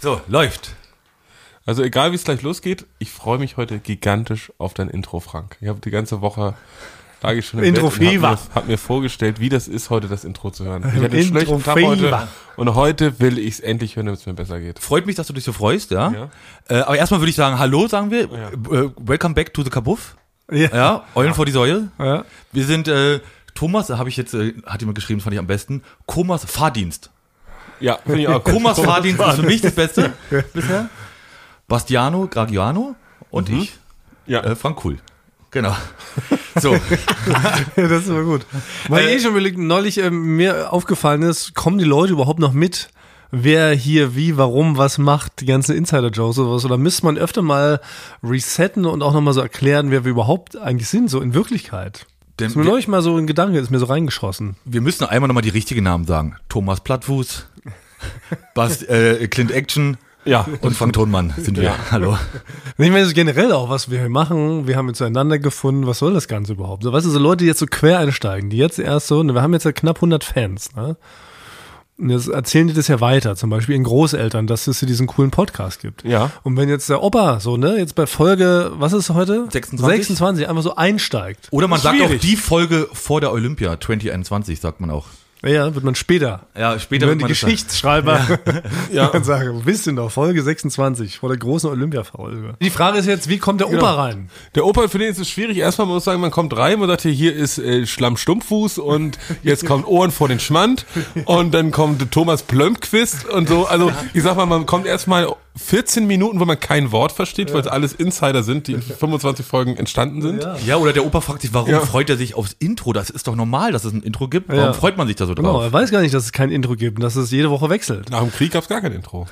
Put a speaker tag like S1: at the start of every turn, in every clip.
S1: So, läuft.
S2: Also egal, wie es gleich losgeht, ich freue mich heute gigantisch auf dein Intro, Frank. Ich habe die ganze Woche, lag ich schon im
S3: Intro
S2: Bett und hab mir vorgestellt, wie das ist, heute das Intro zu hören. Ich hatte einen
S3: Intro
S2: schlechten Tag heute und heute will ich es endlich hören, damit es mir besser geht.
S1: Freut mich, dass du dich so freust, ja. Aber erstmal würde ich sagen, hallo, sagen wir.
S2: Ja.
S1: Welcome back to the Kabuff.
S3: Ja.
S1: Ja, Eulen vor die Säule.
S3: Ja.
S1: Wir sind, Thomas, habe ich jetzt, hat jemand geschrieben, das fand ich am besten, Komas Fahrdienst.
S2: Ja, finde ich auch.
S1: Komas Fahrdienst ist für mich das Beste bisher. Bastiano Gragiano und ich, Frank Kuhl. Genau. So.
S3: Ja, das ist aber gut. Weil ich schon überlegt, neulich mir aufgefallen ist, kommen die Leute überhaupt noch mit? Wer hier wie, warum, was macht, die ganzen Insider-Jokes oder was? Oder müsste man öfter mal resetten und auch nochmal so erklären, wer wir überhaupt eigentlich sind, so in Wirklichkeit?
S1: Denn
S3: Ist mir neulich mal so ein Gedanke, ist mir so reingeschossen.
S1: wir müssen einmal nochmal die richtigen Namen sagen. Thomas Plattfuß, Clint Action und Frank Thonmann sind wir.
S2: Ja.
S1: Hallo.
S3: Ich meine, so generell auch, was wir hier machen, wir haben jetzt zueinander gefunden, was soll das Ganze überhaupt? So, weißt du, so Leute, die jetzt so quer einsteigen, die jetzt erst so, wir haben jetzt ja knapp 100 Fans, ne? Und jetzt erzählen die das ja weiter, zum Beispiel ihren Großeltern, dass es hier diesen coolen Podcast gibt.
S2: Ja.
S3: Und wenn jetzt der Opa so, ne, jetzt bei Folge, was ist heute? 26 einfach so einsteigt.
S1: Oder man sagt auch
S2: Schwierig.
S1: die Folge vor der Olympia, 2021, sagt man auch.
S3: Ja, wird man später.
S1: Ja, später
S3: Wenn
S1: wird
S3: die
S1: man das sagen.
S3: Geschichtsschreiber
S2: Ja.
S3: dann sagen, wisst ihr noch, Folge 26, vor der großen Olympia-Folge. Die Frage ist jetzt, wie kommt der Opa rein?
S2: Der Opa, für den ist es schwierig. Erstmal muss man sagen, man kommt rein, man sagt hier ist Schlamm-Stumpffuß und jetzt kommt Ohren vor den Schmand und dann kommt Thomas Plömpquist und so. Also ich sag mal, man kommt erstmal 14 Minuten, wo man kein Wort versteht, weil es alles Insider sind, die in 25 Folgen entstanden sind.
S1: Ja, oder der Opa fragt sich, warum
S2: Ja.
S1: freut er sich aufs Intro? Das ist doch normal, dass es ein Intro gibt. Warum
S3: Ja.
S1: freut man sich da so
S3: Genau,
S1: drauf?
S3: er weiß gar nicht, dass es kein Intro gibt und dass es jede Woche wechselt.
S2: Nach dem Krieg gab's gar kein Intro.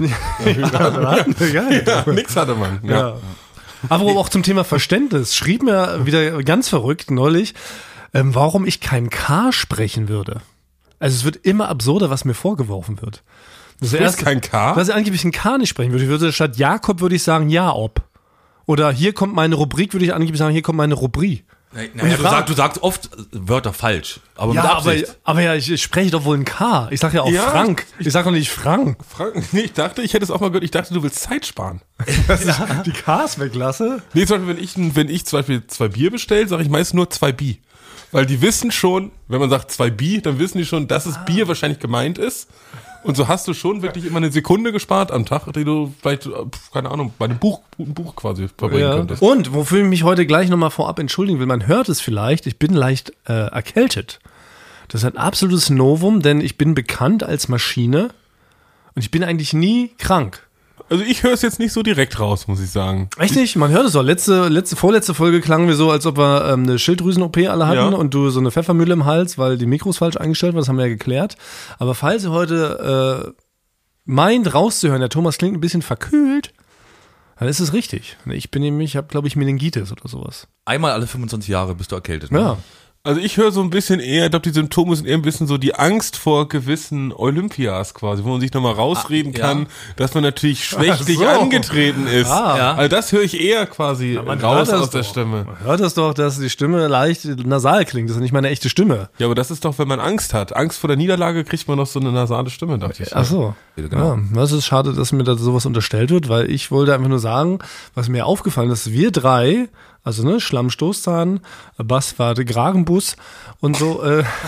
S3: Ja.
S2: Nix hatte man. Ja.
S3: Aber auch zum Thema Verständnis schrieb mir wieder ganz verrückt neulich, warum ich kein K sprechen würde. Also es wird immer absurder, was mir vorgeworfen wird. Das
S2: Sprichst kein K?
S3: Dass ich angeblich ein K nicht sprechen würde. Ich würde statt Jakob würde ich sagen Jaob. Oder hier kommt meine Rubrik, würde ich angeblich sagen, hier kommt meine Rubrik.
S1: Naja, du sagst oft Wörter falsch, aber mit
S3: Ja,
S1: Absicht.
S3: aber ja, ich spreche doch wohl ein K. Ich sage ja auch
S2: Ja,
S3: Frank. Ich sage doch nicht Frank.
S2: Frank, nee, ich dachte, ich hätte es auch mal gehört, ich dachte, du willst Zeit sparen.
S3: Dass ich die Ks weglasse.
S2: Nee, zum Beispiel, wenn ich zum Beispiel 2 Bier bestelle, sage ich meist nur 2 Bi. Weil die wissen schon, wenn man sagt 2 Bi, dann wissen die schon, dass es Bier wahrscheinlich gemeint ist. Und so hast du schon wirklich immer eine Sekunde gespart am Tag, die du vielleicht, keine Ahnung, bei einem Buch quasi verbringen könntest.
S3: Und wofür ich mich heute gleich nochmal vorab entschuldigen will, man hört es vielleicht, ich bin leicht erkältet. Das ist ein absolutes Novum, denn ich bin bekannt als Maschine und ich bin eigentlich nie krank.
S2: Also ich höre es jetzt nicht so direkt raus, muss ich sagen.
S3: Echt nicht? Man hört es doch. Vorletzte Folge klangen wir so, als ob wir eine Schilddrüsen-OP alle hatten
S2: Ja.
S3: und du so eine Pfeffermühle im Hals, weil die Mikros falsch eingestellt waren, das haben wir ja geklärt. Aber falls ihr heute meint rauszuhören, der Thomas klingt ein bisschen verkühlt, dann ist es richtig. Ich habe glaube ich Meningitis oder sowas.
S1: Einmal alle 25 Jahre bist du erkältet. Ne?
S3: Ja.
S2: Also ich höre so ein bisschen eher, ich glaube, die Symptome sind eher ein bisschen so die Angst vor gewissen Olympias quasi, wo man sich nochmal rausreden kann, dass man natürlich schwächlich
S3: Ach so.
S2: angetreten ist.
S3: Ja.
S2: Also das höre ich eher quasi
S3: Man
S2: raus
S3: hört das
S2: aus der
S3: doch.
S2: Stimme.
S3: Man hört das doch, dass die Stimme leicht nasal klingt. Das ist nicht meine echte Stimme.
S2: Ja, aber das ist doch, wenn man Angst hat. Angst vor der Niederlage kriegt man noch so eine nasale Stimme, dachte ich.
S3: Ach so.
S1: Genau.
S3: Ja, das ist schade, dass mir da sowas unterstellt wird, weil ich wollte einfach nur sagen, was mir aufgefallen ist, wir drei, also ne, Schlammstoßzahn, Basswarte, Kragenbus und so,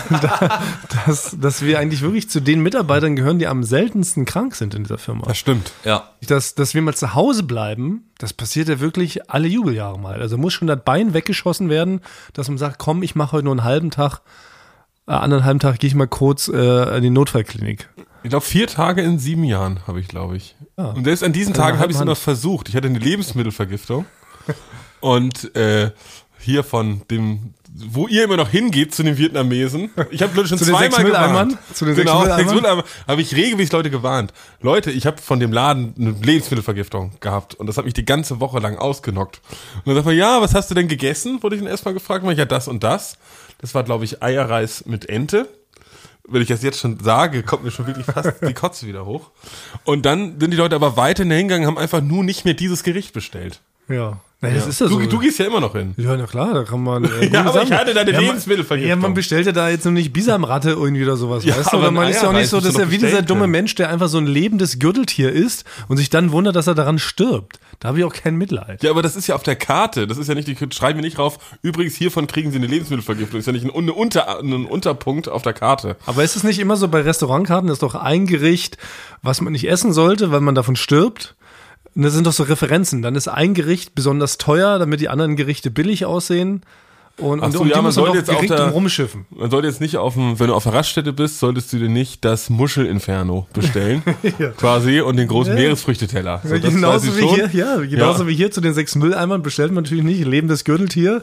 S3: dass wir eigentlich wirklich zu den Mitarbeitern gehören, die am seltensten krank sind in dieser Firma.
S2: Das stimmt.
S1: Ja.
S3: Dass wir mal zu Hause bleiben, das passiert ja wirklich alle Jubeljahre mal. Also muss schon das Bein weggeschossen werden, dass man sagt, komm, ich mache heute nur einen halben Tag, anderen halben Tag gehe ich mal kurz in die Notfallklinik.
S2: Ich glaube, 4 Tage in 7 Jahren habe ich, glaube ich.
S3: Ja.
S2: Und selbst an diesen
S3: Keine
S2: Tagen habe ich es
S3: halbe
S2: noch versucht. Ich hatte eine Lebensmittelvergiftung. Und hier von dem, wo ihr immer noch hingeht, zu den Vietnamesen. Ich habe Leute schon
S3: Zu den 6
S2: zweimal
S3: Mülleimern?
S2: gewarnt.
S3: Zu den 6
S2: genau,
S3: Mülleimern?
S2: 6 Mülleimer habe ich regelmäßig Leute gewarnt. Leute, ich habe von dem Laden eine Lebensmittelvergiftung gehabt. Und das hat mich die ganze Woche lang ausgenockt. Und dann sagt man, ja, was hast du denn gegessen? Wurde ich dann erstmal gefragt. Ja, das und das. Das war, glaube ich, Eierreis mit Ente. Wenn ich das jetzt schon sage, kommt mir schon wirklich fast die Kotze wieder hoch. Und dann sind die Leute aber weiterhin hingegangen, haben einfach nur nicht mehr dieses Gericht bestellt.
S3: Ja. Naja, das ist ja so.
S2: Du gehst ja immer noch hin.
S3: Ja, na klar, da kann man.
S2: Ja, aber ich hatte deine Lebensmittelvergiftung.
S3: Ja, man bestellt ja da jetzt noch nicht Bisamratte irgendwie oder sowas,
S2: Ja,
S3: weißt du?
S2: aber
S3: Oder man ist ja auch nicht so, dass er wie dieser dumme
S2: können.
S3: Mensch, der einfach so ein lebendes Gürteltier ist und sich dann wundert, dass er daran stirbt. Da habe ich auch kein Mitleid.
S2: Ja, aber das ist ja auf der Karte. Das ist ja nicht, die schreiben mir nicht rauf, übrigens hiervon kriegen sie eine Lebensmittelvergiftung. Das ist ja nicht ein Unterpunkt auf der Karte.
S3: Aber ist es nicht immer so bei Restaurantkarten, ist doch ein Gericht, was man nicht essen sollte, weil man davon stirbt? Und das sind doch so Referenzen. Dann ist ein Gericht besonders teuer, damit die anderen Gerichte billig aussehen. Und
S2: Ach so,
S3: um
S2: ja,
S3: die
S2: man
S3: muss man
S2: sollte
S3: doch
S2: jetzt auch
S3: gerecht
S2: da-
S3: rumschiffen.
S2: Man sollte jetzt nicht wenn du auf der Raststätte bist, solltest du dir nicht das Muschelinferno bestellen,
S3: Ja.
S2: quasi, und den großen Meeresfrüchteteller. So, das weiß
S3: Genauso
S2: ich
S3: wie
S2: schon.
S3: hier, genauso wie hier zu den 6 Mülleimern bestellt man natürlich nicht ein lebendes Gürteltier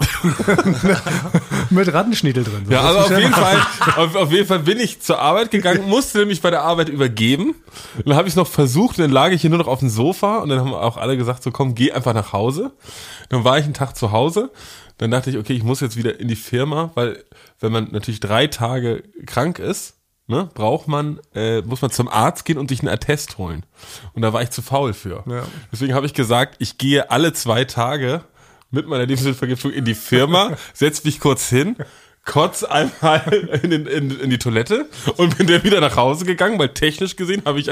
S3: mit Rattenschniedel drin. So,
S2: Ja,
S3: das
S2: also
S3: bestellt man.
S2: auf jeden Fall bin ich zur Arbeit gegangen, musste nämlich bei der Arbeit übergeben. Und dann habe ich es noch versucht, und dann lag ich hier nur noch auf dem Sofa und dann haben auch alle gesagt, so komm, geh einfach nach Hause. Dann war ich einen Tag zu Hause. Dann dachte ich, okay, ich muss jetzt wieder in die Firma, weil wenn man natürlich 3 Tage krank ist, ne, muss man zum Arzt gehen und sich einen Attest holen. Und da war ich zu faul für.
S3: Ja.
S2: Deswegen habe ich gesagt, ich gehe alle 2 Tage mit meiner Lebensmittelvergiftung in die Firma, setz mich kurz hin, kotz einmal in die Toilette und bin dann wieder nach Hause gegangen, weil technisch gesehen war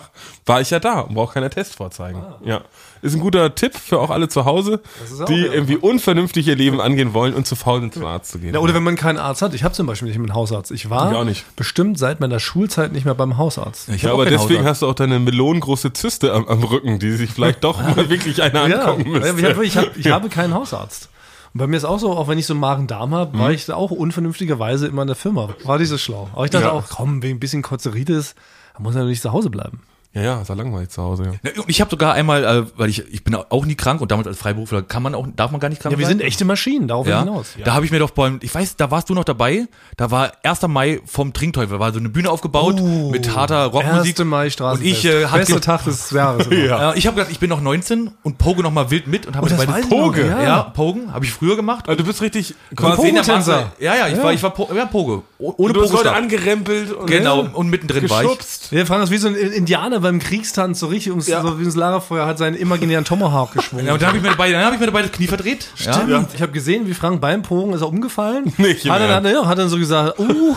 S2: ich ja da und brauche keinen Attest vorzeigen. Ja. Ist ein guter Tipp für auch alle zu Hause,
S3: ist auch
S2: die
S3: wieder-
S2: irgendwie unvernünftig ihr Leben angehen wollen und zu faul sind, zum Arzt zu gehen.
S3: Ja, oder wenn man keinen Arzt hat. Ich habe zum Beispiel nicht einen Hausarzt. Ich war
S2: Ich auch nicht.
S3: bestimmt seit meiner Schulzeit nicht mehr beim Hausarzt.
S1: Ich
S2: Ja,
S1: hab auch
S2: aber
S1: keinen
S2: deswegen
S1: Hausarzt.
S2: hast du auch deine melonengroße Zyste am Rücken, die sich vielleicht doch mal wirklich einer angucken müsste.
S3: Ich habe keinen Hausarzt. Und bei mir ist auch so, auch wenn ich so einen Magen-Darm habe, war ich da auch unvernünftigerweise immer in der Firma. War nicht so schlau. Aber ich dachte
S2: Ja.
S3: auch, komm, wegen ein bisschen Kozeritis, da muss er nicht zu Hause bleiben.
S2: Ja, ist ja langweilig zu Hause. Ja.
S1: Ja, und ich habe sogar einmal, weil ich bin auch nie krank und damals als Freiberufler darf man gar nicht krank
S3: Ja, wir
S1: sein.
S3: sind echte Maschinen, darauf
S1: Ja,
S3: hinaus.
S1: da habe ich mir doch ich weiß, da warst du noch dabei, da war 1. Mai vom Trinkteufel, da war so eine Bühne aufgebaut mit harter Rockmusik.
S3: 1. Mai Straßenfest.
S1: Und ich hatte
S3: bester Tag des Jahres. Immer.
S1: ich habe gedacht, ich bin noch 19 und poge noch mal wild mit und habe
S3: das
S1: beide
S3: weiß ich noch,
S1: Poge.
S3: ja.
S1: Ja, Pogen habe ich früher gemacht.
S2: Also du bist richtig
S3: Quasi-
S1: In der
S3: Pogo-Tänzer.
S1: Masse- Ja, ich war Poge. Ohne
S2: du hast Leute
S1: Pogo.
S2: angerempelt und
S1: Genau, und mittendrin war ich.
S2: geschubst.
S3: Wir fragen uns wie so ein Indianer beim Kriegstanz, so richtig so wie ins Lagerfeuer, hat seinen imaginären Tomahawk geschwungen.
S1: Ja, und dann habe ich mir dabei das Knie verdreht.
S3: Stimmt.
S1: Ja.
S3: Ich habe gesehen, wie Frank beim Pogen ist er umgefallen.
S2: Nicht im
S3: Hat dann so gesagt,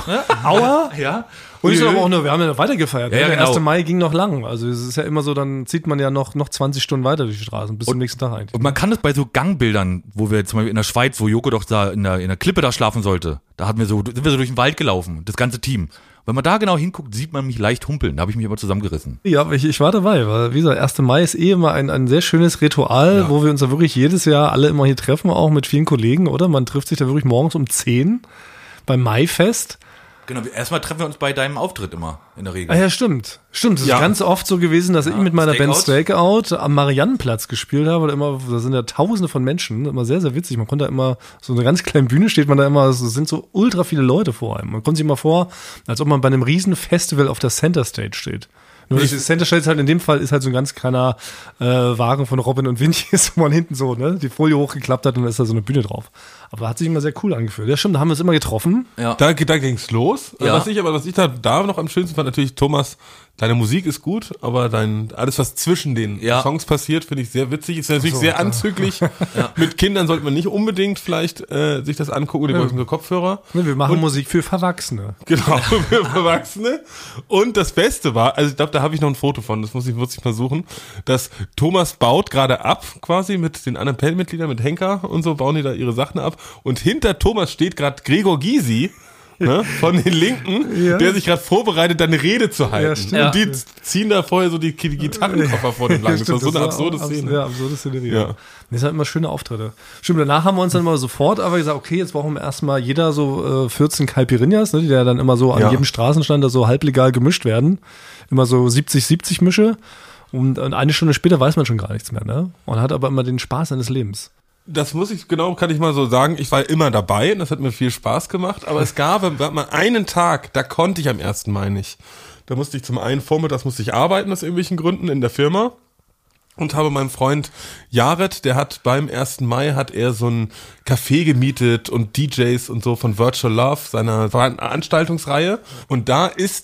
S3: aua.
S1: Ja.
S3: Und ich aber auch nur, wir haben ja noch weiter gefeiert.
S1: Ja,
S3: Der
S1: genau.
S3: 1. Mai ging noch lang. Also es ist ja immer so, dann zieht man ja noch 20 Stunden weiter durch die Straßen, bis zum nächsten Tag eigentlich.
S1: Und man kann das bei so Gangbildern, wo wir zum Beispiel in der Schweiz, wo Joko doch da in der Klippe da schlafen sollte, da sind wir so durch den Wald gelaufen, das ganze Team. Wenn man da genau hinguckt, sieht man mich leicht humpeln. Da habe ich mich aber zusammengerissen.
S3: Ja, aber ich war dabei, weil wie gesagt, 1. Mai ist immer ein sehr schönes Ritual, wo wir uns da wirklich jedes Jahr alle immer hier treffen, auch mit vielen Kollegen, oder? Man trifft sich da wirklich morgens um 10 beim Maifest.
S1: Genau, erstmal treffen wir uns bei deinem Auftritt immer, in der Regel.
S3: Ah ja, stimmt. Stimmt, es
S2: Ja.
S3: ist ganz oft so gewesen, dass ich mit meiner Band
S1: Stakeout.
S3: Stakeout am Mariannenplatz gespielt habe. Da sind ja Tausende von Menschen, immer sehr, sehr witzig. Man konnte da immer, so eine ganz kleine Bühne steht man da immer, es sind so ultra viele Leute vor einem. Man kommt sich immer vor, als ob man bei einem riesen Festival auf der Center Stage steht. Nur die Center Stage ist halt in dem Fall ist halt so ein ganz kleiner Wagen von Robin und Vinci, wo man hinten so die Folie hochgeklappt hat und da ist da so eine Bühne drauf. Aber hat sich immer sehr cool angefühlt. Ja stimmt, da haben wir uns immer getroffen.
S1: Ja.
S2: Da ging's los.
S1: Ja.
S2: Was ich da noch am schönsten fand, natürlich, Thomas, deine Musik ist gut, aber alles, was zwischen den Songs passiert, finde ich sehr witzig. Ist natürlich sehr anzüglich. Mit Kindern sollte man nicht unbedingt vielleicht sich das angucken, die brauchen so Kopfhörer.
S3: Ne, wir machen Musik für Verwachsene.
S2: Genau, für Erwachsene. Und das Beste war, also ich glaube, da habe ich noch ein Foto von, das muss ich mal suchen, dass Thomas baut gerade ab, quasi mit den anderen Bandmitgliedern, mit Henker und so, bauen die da ihre Sachen ab. Und hinter Thomas steht gerade Gregor Gysi, ne, von den Linken,
S3: Ja.
S2: der sich gerade vorbereitet, da eine Rede zu halten.
S3: Ja, stimmt.
S2: Und die ziehen da vorher so die Gitarrenkoffer vor dem lang. Das war so eine absurde Szene.
S3: Ja, absurde Szenerie.
S2: Ja.
S3: Ja. Das sind halt immer schöne Auftritte. Stimmt, danach haben wir uns dann mal sofort aber gesagt, okay, jetzt brauchen wir erstmal jeder so 14 Caipirinhas, ne, die ja dann immer so an jedem Straßenstand da so halblegal gemischt werden. Immer so 70-70 Mische. Und eine Stunde später weiß man schon gar nichts mehr, ne? Und hat aber immer den Spaß seines Lebens.
S2: Das kann ich mal so sagen, ich war immer dabei und das hat mir viel Spaß gemacht, aber es gab mal einen Tag, da konnte ich am 1. Mai nicht. Da musste ich zum einen vormittags arbeiten aus irgendwelchen Gründen in der Firma und habe meinem Freund Jared, der hat beim 1. Mai so ein Café gemietet und DJs und so von Virtual Love, seiner Veranstaltungsreihe, und da ist denn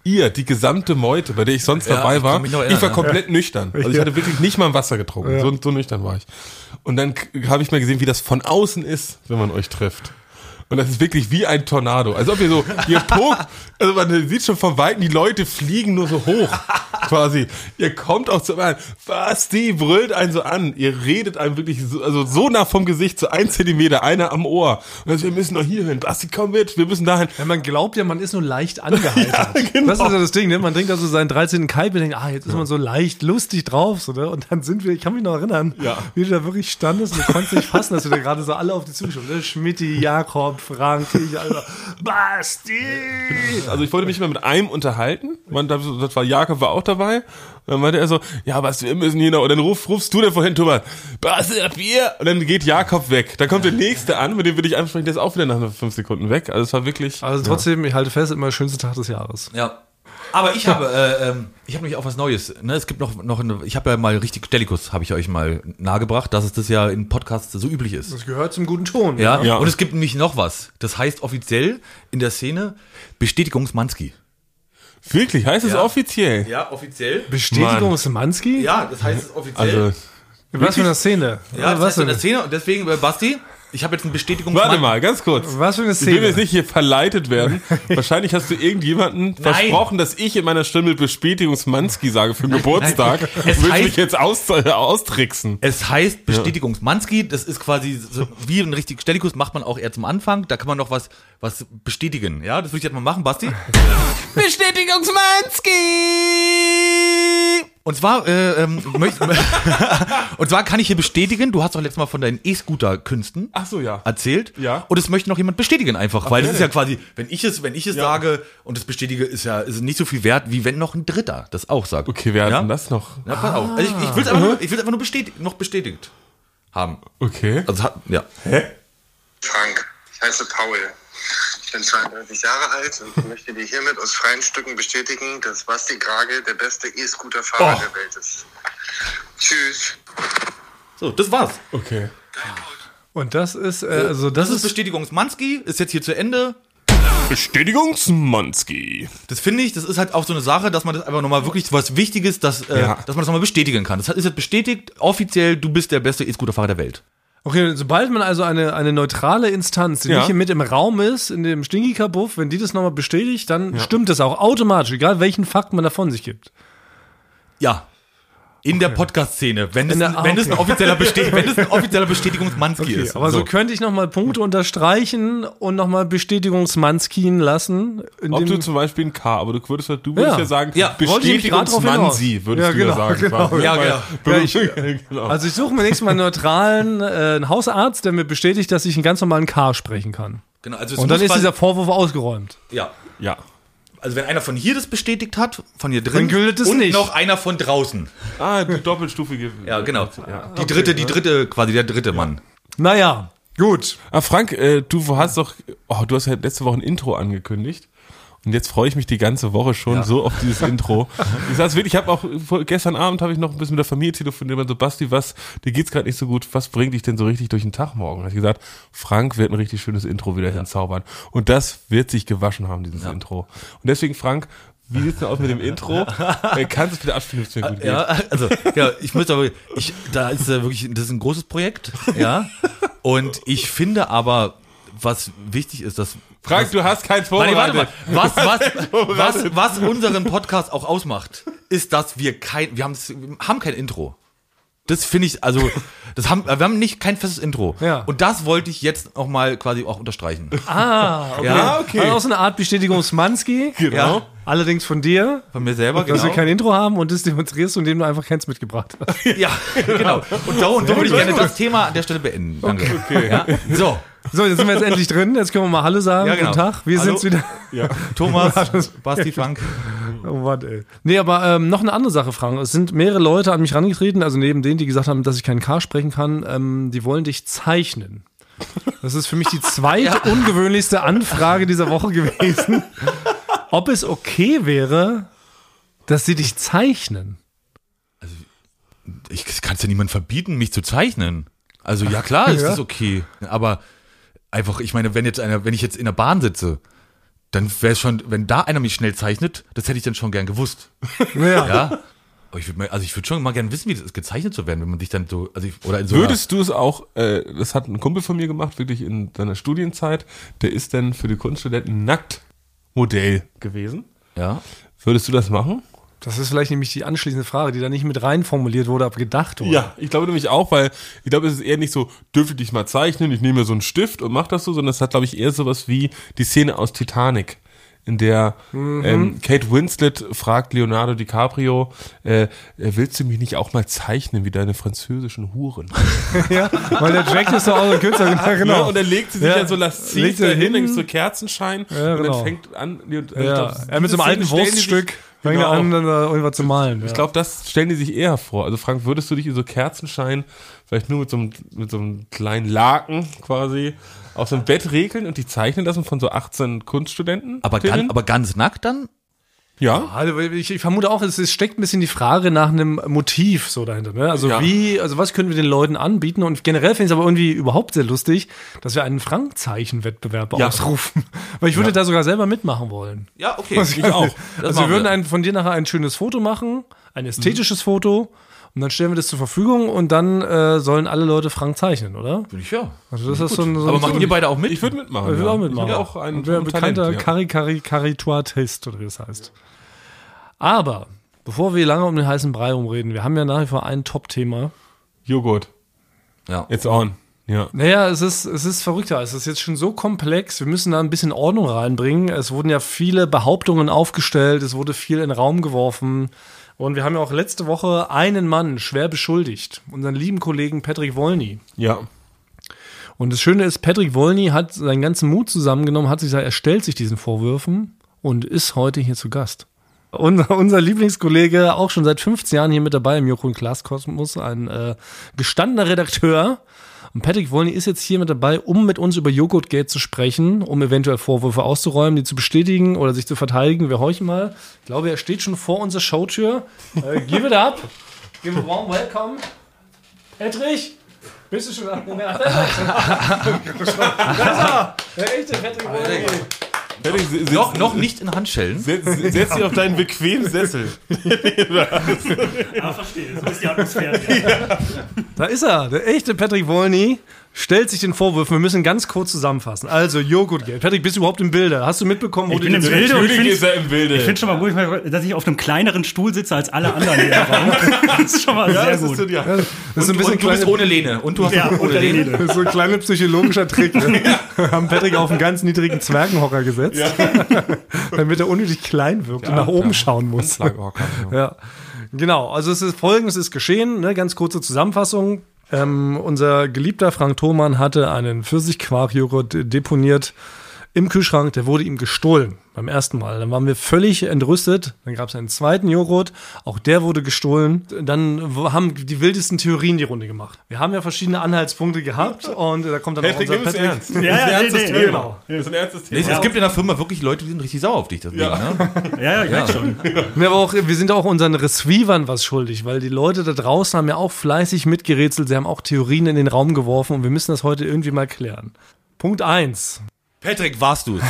S2: die gesamte Meute, bei der ich sonst dabei
S1: ich
S2: war,
S1: kann mich noch erinnern,
S2: ich war
S1: ja.
S2: komplett nüchtern. Also ich hatte wirklich nicht mal ein Wasser getrunken. So nüchtern war ich. Und dann habe ich mal gesehen, wie das von außen ist, wenn man euch trifft. Und das ist wirklich wie ein Tornado. Als ob ihr pokt, also man sieht schon von Weitem, die Leute fliegen nur so hoch, quasi. Ihr kommt auch zu einem, Basti brüllt einen so an. Ihr redet einem wirklich so nah vom Gesicht, so 1 Zentimeter, einer am Ohr. Und dann so, wir müssen doch hier hin. Basti, komm mit, wir müssen dahin.
S3: Ja, man glaubt ja, man ist nur leicht angeheitert.
S2: Ja, genau.
S3: Das ist ja das Ding, ne? Man trinkt also seinen 13. Kalb und denkt, jetzt ist man so leicht lustig drauf, so, ne? Und dann sind wir, ich kann mich noch erinnern, wie du da wirklich standest und du konntest nicht fassen, dass wir da gerade so alle auf die zugeschaut, ne? Schmidti, Jakob, Frank, ich, Alter, Basti!
S2: Also ich wollte mich mal mit einem unterhalten. Das war Jakob, war auch dabei. Und dann meinte er so, ja, Basti, wir müssen hier noch. Und dann rufst du da vorhin, Thomas, Basti, Bier. Und dann geht Jakob weg. Dann kommt der Nächste an, mit dem will ich ansprechen, der ist auch wieder nach 5 Sekunden weg. Also es war wirklich...
S3: Also trotzdem, ich halte fest, immer der schönste Tag des Jahres.
S1: Ja. Aber ich habe nämlich auch was Neues. Ne? Es gibt ich habe ja mal richtig Stellikus, habe ich euch mal nahegebracht, dass es das ja in Podcasts so üblich ist.
S3: Das gehört zum guten Ton.
S1: Ja?
S2: Ja.
S1: Und es gibt nämlich noch was. Das heißt offiziell in der Szene Bestätigungsmanski.
S2: Wirklich? Heißt es offiziell?
S1: Ja, offiziell.
S3: Bestätigung Szymanski?
S1: Ja, das heißt es offiziell.
S2: Also,
S3: Was für eine Szene?
S1: ja, das
S3: was
S1: heißt in
S3: denn?
S1: der Szene. Und deswegen, Basti, ich habe jetzt einen Bestätigungsmanski.
S2: warte mal, ganz kurz.
S3: Was für eine
S2: Ich will
S3: Szene?
S2: jetzt nicht hier verleitet werden. Wahrscheinlich hast du irgendjemanden versprochen, dass ich in meiner Stimme Bestätigungsmanski sage für den Geburtstag.
S1: Es
S2: Und willst
S1: heißt-
S2: mich jetzt austricksen.
S1: Es heißt Bestätigungsmanski, das ist quasi so, wie ein richtiger Stellikus macht man auch eher zum Anfang, da kann man noch was bestätigen, ja, das würde ich jetzt mal machen, Basti. Bestätigungsmanski! Und zwar, und zwar kann ich hier bestätigen, du hast doch letztes Mal von deinen E-Scooter-Künsten
S2: Ach so, ja.
S1: erzählt.
S2: Ja.
S1: Und es möchte noch jemand bestätigen einfach, weil das ist ja quasi, wenn ich es
S2: Ja.
S1: sage und es bestätige, ist nicht so viel wert, wie wenn noch ein Dritter das auch sagt.
S2: Okay, wer hat
S1: ja?
S2: denn das noch?
S1: Ja, pass auf. Also ich will es einfach nur bestätigt haben.
S2: Okay.
S1: Also ja.
S4: Frank, ich heiße Paul. Ich bin 32 Jahre alt und möchte dir hiermit aus freien Stücken bestätigen, dass Basti Grage der beste E-Scooter-Fahrer der Welt ist. Tschüss.
S1: So, das war's.
S2: Okay.
S3: Und das ist,
S1: Das ist Bestätigungsmanski, ist jetzt hier zu Ende.
S2: Bestätigungsmanski.
S1: Das finde ich, das ist halt auch so eine Sache, dass man das einfach nochmal wirklich was Wichtiges, dass man das nochmal bestätigen kann. Das ist jetzt bestätigt, offiziell, du bist der beste E-Scooter-Fahrer der Welt.
S3: okay, sobald man also eine neutrale Instanz, die
S2: Ja.
S3: nicht hier mit im Raum ist, in dem Stinky-Kabuff, wenn die das nochmal bestätigt, dann stimmt das auch automatisch, egal welchen Fakt man davon sich gibt.
S1: Ja. In der Podcast-Szene, wenn es
S3: In der-
S1: ein offizieller Bestätigungsmanski ist.
S3: Aber so könnte ich nochmal Punkte unterstreichen und nochmal Bestätigungsmanskien lassen.
S2: Ob du zum Beispiel ein K, aber du würdest ja sagen,
S1: Ja,
S3: wollte ich mich grad drauf hinaus.
S2: Bestätigungsmansi, würdest
S3: Ja,
S2: du
S3: genau,
S2: ja sagen.
S3: genau.
S2: quasi.
S1: Ja,
S2: Weil-
S3: genau. Also ich suche mir nächstes Mal einen neutralen einen Hausarzt, der mir bestätigt, dass ich einen ganz normalen K sprechen kann.
S1: Genau, also es
S3: Und dann
S1: muss
S3: ist
S1: quasi-
S3: dieser Vorwurf ausgeräumt.
S1: ja.
S2: Ja.
S1: Also wenn einer von hier das bestätigt hat, von hier drin,
S3: Dann gilt es
S1: und
S3: nicht.
S1: noch einer von draußen.
S2: Die doppelstufige.
S1: Ja, genau.
S2: Ja.
S1: Die dritte, quasi der dritte Mann.
S3: Naja, gut.
S2: Frank, du hast ja letzte Woche ein Intro angekündigt. Und jetzt freue ich mich die ganze Woche schon so auf dieses Intro. Ich sag's wirklich, gestern Abend habe ich noch ein bisschen mit der Familie telefoniert und so, Basti, dir geht's gerade nicht so gut, was bringt dich denn so richtig durch den Tag morgen? Da hab ich gesagt, Frank wird ein richtig schönes Intro wieder hinzaubern. Und das wird sich gewaschen haben, dieses Intro. Und deswegen, Frank, wie sieht's denn aus mit dem Intro? Kannst du es bitte abspielen, wenn es mir gut geht?
S1: Ja, also, ich muss aber, das ist ein großes Projekt, ja. Und ich finde aber, was wichtig ist, dass
S2: Frank, du hast kein
S1: Warte
S2: Vorbereitet.
S1: mal. Was unseren Podcast auch ausmacht, ist, dass wir haben kein Intro. Das finde ich, also, wir haben kein festes Intro.
S3: Ja.
S1: Und das wollte ich jetzt noch mal quasi auch unterstreichen.
S3: Okay.
S1: Ja,
S2: okay.
S3: Also auch so eine Art Bestätigungsmanski.
S2: Genau.
S1: Ja,
S3: Allerdings von dir,
S1: von mir selber,
S3: dass wir
S1: genau.
S3: kein Intro haben und das demonstrierst, indem du einfach keins mitgebracht hast.
S1: Ja, genau. Und so würde ich gerne das Thema an der Stelle beenden. Danke.
S2: Okay.
S1: Ja? So,
S3: So, jetzt sind wir jetzt endlich drin. Jetzt können wir mal Hallo sagen.
S1: Ja, genau.
S3: Guten Tag. Wir
S1: Hallo.
S3: sind's wieder.
S2: Ja.
S1: Thomas, Basti, Frank.
S3: Oh Mann, ey. Nee, aber noch eine andere Sache, Frank. Es sind mehrere Leute an mich herangetreten, also neben denen, die gesagt haben, dass ich keinen K sprechen kann, die wollen dich zeichnen. Das ist für mich die zweitungewöhnlichste Anfrage dieser Woche gewesen. Ob es okay wäre, dass sie dich zeichnen.
S1: Ich kann es ja niemand verbieten, mich zu zeichnen. Also ja klar ist
S3: Ja.
S1: das okay. Aber einfach, ich meine, wenn ich jetzt in der Bahn sitze, dann wäre es schon, wenn da einer mich schnell zeichnet, das hätte ich dann schon gern gewusst.
S3: Ja.
S1: Ja. Aber ich würde schon mal gerne wissen, wie das ist, gezeichnet zu werden, wenn man sich dann so, oder in so
S2: Würdest du es auch, das hat ein Kumpel von mir gemacht, wirklich in seiner Studienzeit, der ist dann für die Kunststudenten Nacktmodell gewesen.
S1: ja.
S2: Würdest du das machen?
S3: Das ist vielleicht nämlich die anschließende Frage, die da nicht mit rein formuliert wurde, aber gedacht wurde.
S2: Ja, ich glaube nämlich auch, weil ich glaube, es ist eher nicht so, dürfte ich dich mal zeichnen, ich nehme mir so einen Stift und mach das so, sondern es hat, glaube ich, eher sowas wie die Szene aus Titanic, in der Kate Winslet fragt Leonardo DiCaprio, willst du mich nicht auch mal zeichnen wie deine französischen Huren?
S3: Ja, weil der Jack ist doch auch so ein Künstler, genau.
S2: Ja, und dann legt sie sich ja so lasziv
S3: legt sie
S2: dahin,
S3: hin.
S2: dann so Kerzenschein
S3: Ja,
S2: und
S3: genau.
S2: dann fängt an,
S3: Er mit so einem alten Wurststück fängt
S2: Genau.
S3: an, dann irgendwas zu malen.
S2: Ich glaube, das stellen die sich eher vor. Also Frank, würdest du dich in so Kerzenschein vielleicht nur mit so einem kleinen Laken quasi auf so ein Bett regeln und die zeichnen lassen von so 18 Kunststudenten?
S1: Aber ganz nackt dann?
S2: Ja.
S3: Also ich vermute auch, es steckt ein bisschen die Frage nach einem Motiv so dahinter. Ne? Also
S2: Ja.
S3: was können wir den Leuten anbieten? Und generell finde ich es aber irgendwie überhaupt sehr lustig, dass wir einen Frank-Zeichen-Wettbewerb ausrufen. Weil ich würde da sogar selber mitmachen wollen.
S1: Ja, okay.
S3: Ich auch.
S1: Das
S3: Also wir
S1: machen
S3: würden von dir nachher ein schönes Foto machen, ein ästhetisches Foto. Und dann stellen wir das zur Verfügung und dann sollen alle Leute Frank zeichnen, oder?
S1: Bin ich ja.
S3: Also das ist so ein
S1: Aber machen ihr beide auch mit?
S2: Ich würde mitmachen.
S3: Ich will
S2: ja.
S3: auch mitmachen.
S2: Ich bin ja auch ein
S3: und wer bekannter
S2: Talent,
S3: Karikaturist, oder wie das heißt. Aber, bevor wir lange um den heißen Brei rumreden, wir haben ja nach wie vor ein Top-Thema.
S2: Joghurt.
S1: Ja.
S2: It's on. Ja.
S3: Naja, es ist verrückter. Es ist jetzt schon so komplex. Wir müssen da ein bisschen Ordnung reinbringen. Es wurden ja viele Behauptungen aufgestellt. Es wurde viel in den Raum geworfen. Und wir haben ja auch letzte Woche einen Mann schwer beschuldigt. Unseren lieben Kollegen Patrick Wolny.
S2: Ja.
S3: Und das Schöne ist, Patrick Wolny hat seinen ganzen Mut zusammengenommen, hat sich gesagt, er stellt sich diesen Vorwürfen und ist heute hier zu Gast. Unser Lieblingskollege, auch schon seit 15 Jahren hier mit dabei im Joko und Klaas Kosmos, ein gestandener Redakteur. Und Patrick Wolny ist jetzt hier mit dabei, um mit uns über Joghurtgate zu sprechen, um eventuell Vorwürfe auszuräumen, die zu bestätigen oder sich zu verteidigen. Wir horchen mal. Ich glaube, er steht schon vor unserer Showtür. Give it up. Give a warm welcome. Patrick, bist du schon da? Da ist er. Der echte Patrick Wolny.
S1: Noch nicht in Handschellen.
S2: Setz dich auf deinen bequemen Sessel.
S5: Ja, verstehe. So ist die Atmosphäre.
S3: Da ist er, der echte Patrick Wolny. Stellt sich den Vorwürfen. Wir müssen ganz kurz zusammenfassen. Also, Joghurtgate. Patrick, bist du überhaupt im Bilde? Hast du mitbekommen, wo
S5: Ich bin im Bilde und
S2: Natürlich ist er im Bilde.
S5: ich finde schon mal gut, dass ich auf einem kleineren Stuhl sitze als alle anderen hier im Raum. Das ist schon mal sehr gut.
S2: So, ja.
S3: Das ist ein bisschen
S1: Und du bist ohne Lehne. Und du hast
S5: Ja,
S1: ohne
S5: unter die
S1: Lehne.
S5: Lehne.
S3: Das ist so ein kleiner psychologischer Trick. Ne? Wir haben Patrick auf einen ganz niedrigen Zwergenhocker gesetzt, damit er unnötig klein wirkt und nach oben schauen muss. Ja, genau. Also Folgendes ist geschehen. Ne? Ganz kurze Zusammenfassung. Unser geliebter Frank Thoman hatte einen Pfirsichquark-Joghurt deponiert im Kühlschrank. Der wurde ihm gestohlen beim ersten Mal. Dann waren wir völlig entrüstet. Dann gab es einen zweiten Joghurt. Auch der wurde gestohlen. Dann haben die wildesten Theorien die Runde gemacht. Wir haben ja verschiedene Anhaltspunkte gehabt und da kommt dann auch unser Patrick.
S2: ernst.
S5: Ja,
S2: ernstes
S5: nee,
S2: Thema.
S5: genau.
S2: Das ist ein ernstes
S1: Nee,
S2: Thema.
S1: es gibt in der Firma wirklich Leute, die sind richtig sauer auf dich. Deswegen, ne?
S5: Ja, ich merke schon.
S3: Ja, aber auch, wir sind auch unseren Receivern was schuldig, weil die Leute da draußen haben ja auch fleißig mitgerätselt. Sie haben auch Theorien in den Raum geworfen und wir müssen das heute irgendwie mal klären. Punkt 1.
S1: Patrick, warst du es?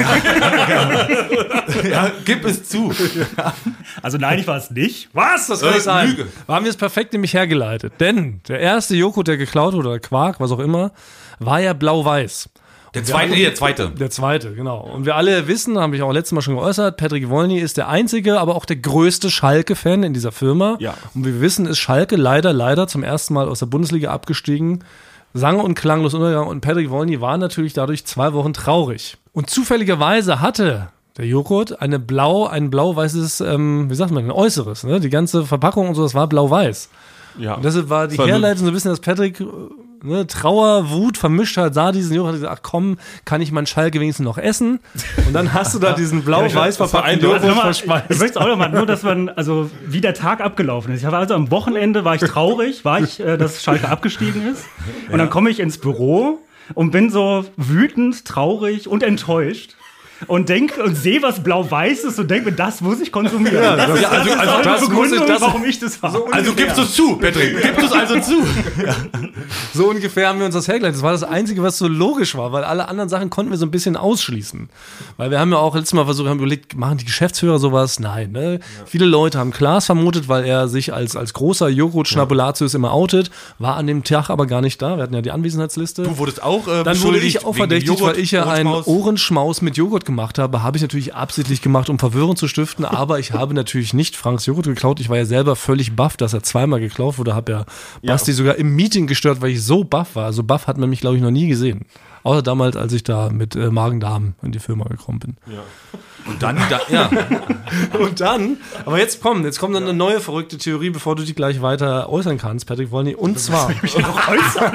S1: Ja, gib es zu.
S5: Also nein, ich war es nicht.
S3: Was? Das kann nicht sein.
S1: Lüge.
S3: Haben wir es perfekt nämlich hergeleitet. Denn der erste Joghurt, der geklaut wurde, oder Quark, was auch immer, war ja blau-weiß.
S1: Der zweite.
S3: Der zweite, genau. Und wir alle wissen, habe ich auch letztes Mal schon geäußert, Patrick Wolny ist der einzige, aber auch der größte Schalke-Fan in dieser Firma.
S2: Ja.
S3: Und wir wissen, ist Schalke leider zum ersten Mal aus der Bundesliga abgestiegen. Sang- und klanglos Untergang. Und Patrick Wolny war natürlich dadurch 2 Wochen traurig. Und zufälligerweise hatte der Joghurt ein blau-weißes, wie sagt man, ein Äußeres. Ne? Die ganze Verpackung und so, das war blau-weiß.
S2: Ja.
S3: Und deshalb war die
S2: Das war
S3: Herleitung so ein bisschen, dass Patrick Trauer, Wut vermischt hat, sah diesen Joghurt und hat gesagt, ach komm, kann ich meinen Schalke wenigstens noch essen? Und dann hast du da diesen blau-weiß verpackten Joghurt
S5: Also
S3: verspeist.
S5: ich möchte auch nochmal, nur, dass man, also wie der Tag abgelaufen ist. Ich habe also am Wochenende war ich traurig, dass Schalke abgestiegen ist. Und dann komme ich ins Büro und bin so wütend, traurig und enttäuscht. und sehe was blau-weiß ist und denke mir, das muss ich konsumieren.
S3: Ja,
S5: das ist
S3: das muss ich,
S5: warum ich das habe.
S1: Also gibst du es zu, Patrick. Gibst du es also zu.
S3: So ungefähr haben wir uns das hergeleitet. Das war das Einzige, was so logisch war, weil alle anderen Sachen konnten wir so ein bisschen ausschließen. Weil wir haben ja auch letztes Mal versucht, haben überlegt, machen die Geschäftsführer sowas? Nein, ne? Ja. Viele Leute haben Klaas vermutet, weil er sich als großer Joghurt-Schnabulatius immer outet, war an dem Tag aber gar nicht da. Wir hatten ja die Anwesenheitsliste.
S1: Du wurdest auch
S3: Dann wurde ich auch verdächtigt, weil ich ja einen Ohrenschmaus mit Joghurt gemacht habe. Habe ich natürlich absichtlich gemacht, um Verwirrung zu stiften, aber ich habe natürlich nicht Franks Joghurt geklaut. Ich war ja selber völlig baff, dass er zweimal geklaut wurde. Habe ja Basti sogar im Meeting gestört, weil ich so baff war. So baff hat man mich, glaube ich, noch nie gesehen. Außer damals, als ich da mit Magen-Darm in die Firma gekommen bin.
S2: Ja.
S1: Und dann,
S3: Und dann, aber jetzt kommt dann eine neue verrückte Theorie, bevor du die gleich weiter äußern kannst, Patrick Wolny. Und zwar.
S5: Ich mich noch äußern.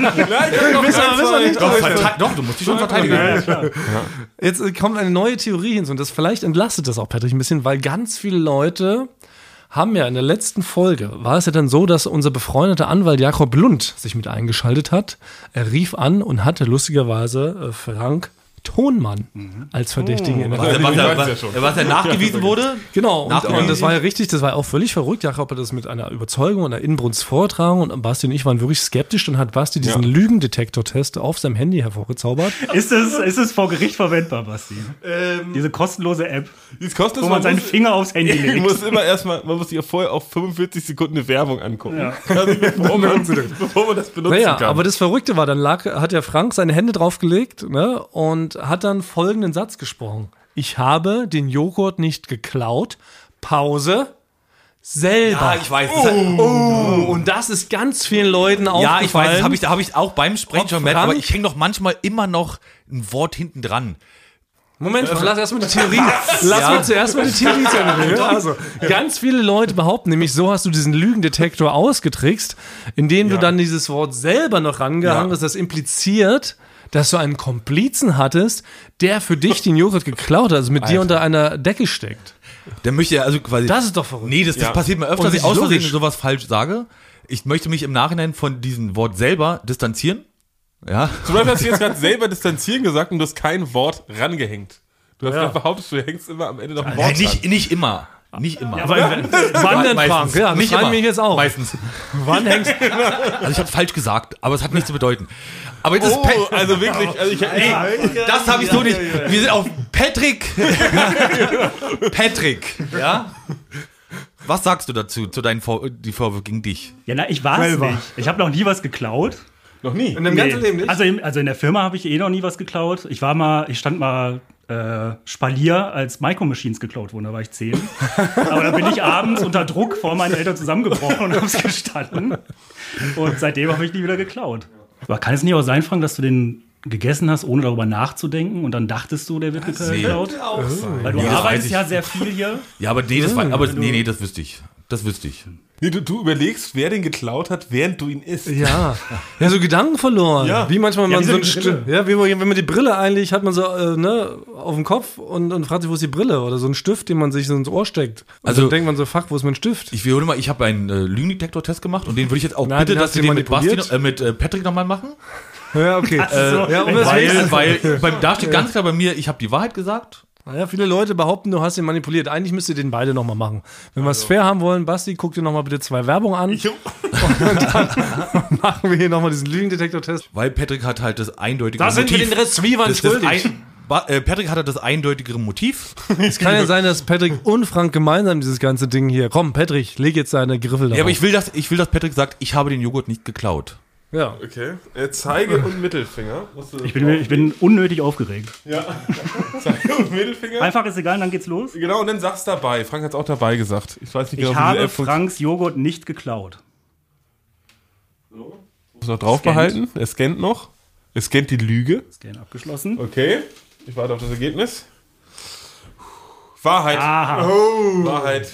S1: Doch, du musst dich schon verteidigen.
S5: Ja.
S3: Jetzt kommt eine neue Theorie hinzu und das vielleicht entlastet das auch Patrick ein bisschen, weil ganz viele Leute haben ja in der letzten Folge, war es ja dann so, dass unser befreundeter Anwalt Jakob Lund sich mit eingeschaltet hat. Er rief an und hatte lustigerweise Frank Thonmann als Verdächtigen in der
S1: Was nachgewiesen wurde?
S3: Genau, und das war ja richtig, das war auch völlig verrückt. Jakob hat das mit einer Überzeugung und einer Inbrunst vortragen und Basti und ich waren wirklich skeptisch. Dann hat Basti diesen Lügendetektor-Test auf seinem Handy hervorgezaubert.
S5: Ist es vor Gericht verwendbar, Basti? Diese kostenlose App, wo man seinen Finger aufs Handy legt.
S2: Man muss sich ja vorher auf 45 Sekunden eine Werbung angucken.
S5: Ja.
S2: Also bevor man das benutzen kann.
S3: Aber das Verrückte war, dann hat ja Frank seine Hände draufgelegt, ne, und hat dann folgenden Satz gesprochen. Ich habe den Joghurt nicht geklaut. Pause. Selber.
S1: Ja, ich weiß.
S3: Und das ist ganz vielen Leuten aufgefallen.
S1: Ja, ich weiß, das habe ich auch beim Sprechen schon gemerkt,
S3: Frank-
S1: aber ich hänge doch manchmal immer noch ein Wort hinten dran.
S3: Moment, lass erstmal die Theorie. Lass mir zuerst mal die Theorie zu Ende. Also, ganz viele Leute behaupten nämlich, so hast du diesen Lügendetektor ausgetrickst, indem du dann dieses Wort selber noch rangehangen hast. Das impliziert, dass du einen Komplizen hattest, der für dich den Joghurt geklaut hat, also mit dir unter einer Decke steckt.
S1: Der möchte ja also quasi.
S3: Das ist doch verrückt.
S1: Nee, das passiert mir öfter,
S3: Und
S1: dass ich
S3: das ist
S1: aus Versehen
S3: logisch.
S1: sowas falsch sage. Ich möchte mich im Nachhinein von diesem Wort selber distanzieren. Ja.
S2: Zum Beispiel hast du jetzt gerade selber distanzieren gesagt und du hast kein Wort rangehängt. Du hast gerade behauptet, du hängst immer am Ende noch ein Wort dran.
S1: Nicht immer. Nicht immer.
S5: Aber
S3: Wann denn,
S1: Meistens.
S3: Frank? Ja, das
S1: Nicht
S3: fragen
S1: immer.
S3: mich jetzt auch.
S1: Meistens.
S3: Wann hängst du?
S1: Also ich habe falsch gesagt, aber es hat nichts zu bedeuten. Aber jetzt ist
S2: Also wirklich,
S1: das habe ich so nicht. Wir sind auf Patrick. Patrick, ja? Was sagst du dazu, zu deinen die Vorwürfe gegen dich?
S5: Ja, ich war es nicht. Ich habe noch nie was geklaut.
S2: noch nie.
S3: In deinem ganzen Leben nicht?
S5: Also in der Firma habe ich noch nie was geklaut. Ich stand mal Spalier, als Micro Machines geklaut wurden, da war ich 10. Aber da bin ich abends unter Druck vor meinen Eltern zusammengebrochen und hab's gestanden. Und seitdem habe ich nie wieder geklaut. Aber kann es nicht auch sein, Frank, dass du den gegessen hast, ohne darüber nachzudenken und dann dachtest du, der wird geklaut? Weil du arbeitest ja sehr viel hier.
S1: Ja, aber nee, das wüsste ich. Das wüsste ich.
S2: Nee, du überlegst, wer den geklaut hat, während du ihn isst.
S3: Ja, so Gedanken verloren.
S2: Ja.
S3: Wie manchmal man
S5: wie
S3: so
S5: so
S3: ein
S5: die Brille.
S3: Stift, wenn man die Brille eigentlich hat man so auf dem Kopf und fragt sich, wo ist die Brille? Oder so ein Stift, den man sich so ins Ohr steckt. Und
S1: Also-
S3: dann denkt man so, fuck, wo ist mein Stift?
S1: Ich wiederhole mal, ich habe einen Lügendetektor-Test gemacht und den würde ich jetzt auch
S3: Na,
S1: bitte,
S3: den
S1: dass
S3: hast
S1: Sie
S3: du
S1: den mit Basti,
S3: manipuliert?
S1: mit Patrick nochmal machen.
S3: Ja, okay. ja, um das
S1: Weil da steht ganz klar bei mir, ich habe die Wahrheit gesagt.
S3: Naja, viele Leute behaupten, du hast ihn manipuliert. Eigentlich müsst ihr den beide nochmal machen. Wenn wir es fair haben wollen, Basti, guck dir nochmal bitte 2 Werbungen an. Und dann machen wir hier nochmal diesen Lügendetektor-Test.
S1: Weil Patrick hat halt das eindeutige
S3: Da sind wir den Retzwiebern schuldig.
S1: Patrick hatte das eindeutigere Motiv.
S3: Es kann ja sein, dass Patrick und Frank gemeinsam dieses ganze Ding hier. Komm, Patrick, leg jetzt deine Griffel da.
S1: Ja, aber ich will, dass Patrick sagt, ich habe den Joghurt nicht geklaut.
S3: Ja.
S2: Okay. Zeige und Mittelfinger.
S5: Ich bin unnötig aufgeregt.
S2: Ja. Zeige und Mittelfinger.
S5: Einfach ist egal, dann geht's los.
S2: Genau, und dann sag's dabei. Frank hat's auch dabei gesagt. Ich weiß nicht genau,
S5: Ich
S2: wie diese
S5: habe
S2: App funktioniert.
S5: Franks Joghurt nicht geklaut.
S2: Muss noch drauf behalten. Er scannt noch. Er scannt die Lüge.
S5: Scan abgeschlossen.
S2: Okay. Ich warte auf das Ergebnis. Wahrheit.
S5: Aha.
S2: Wahrheit.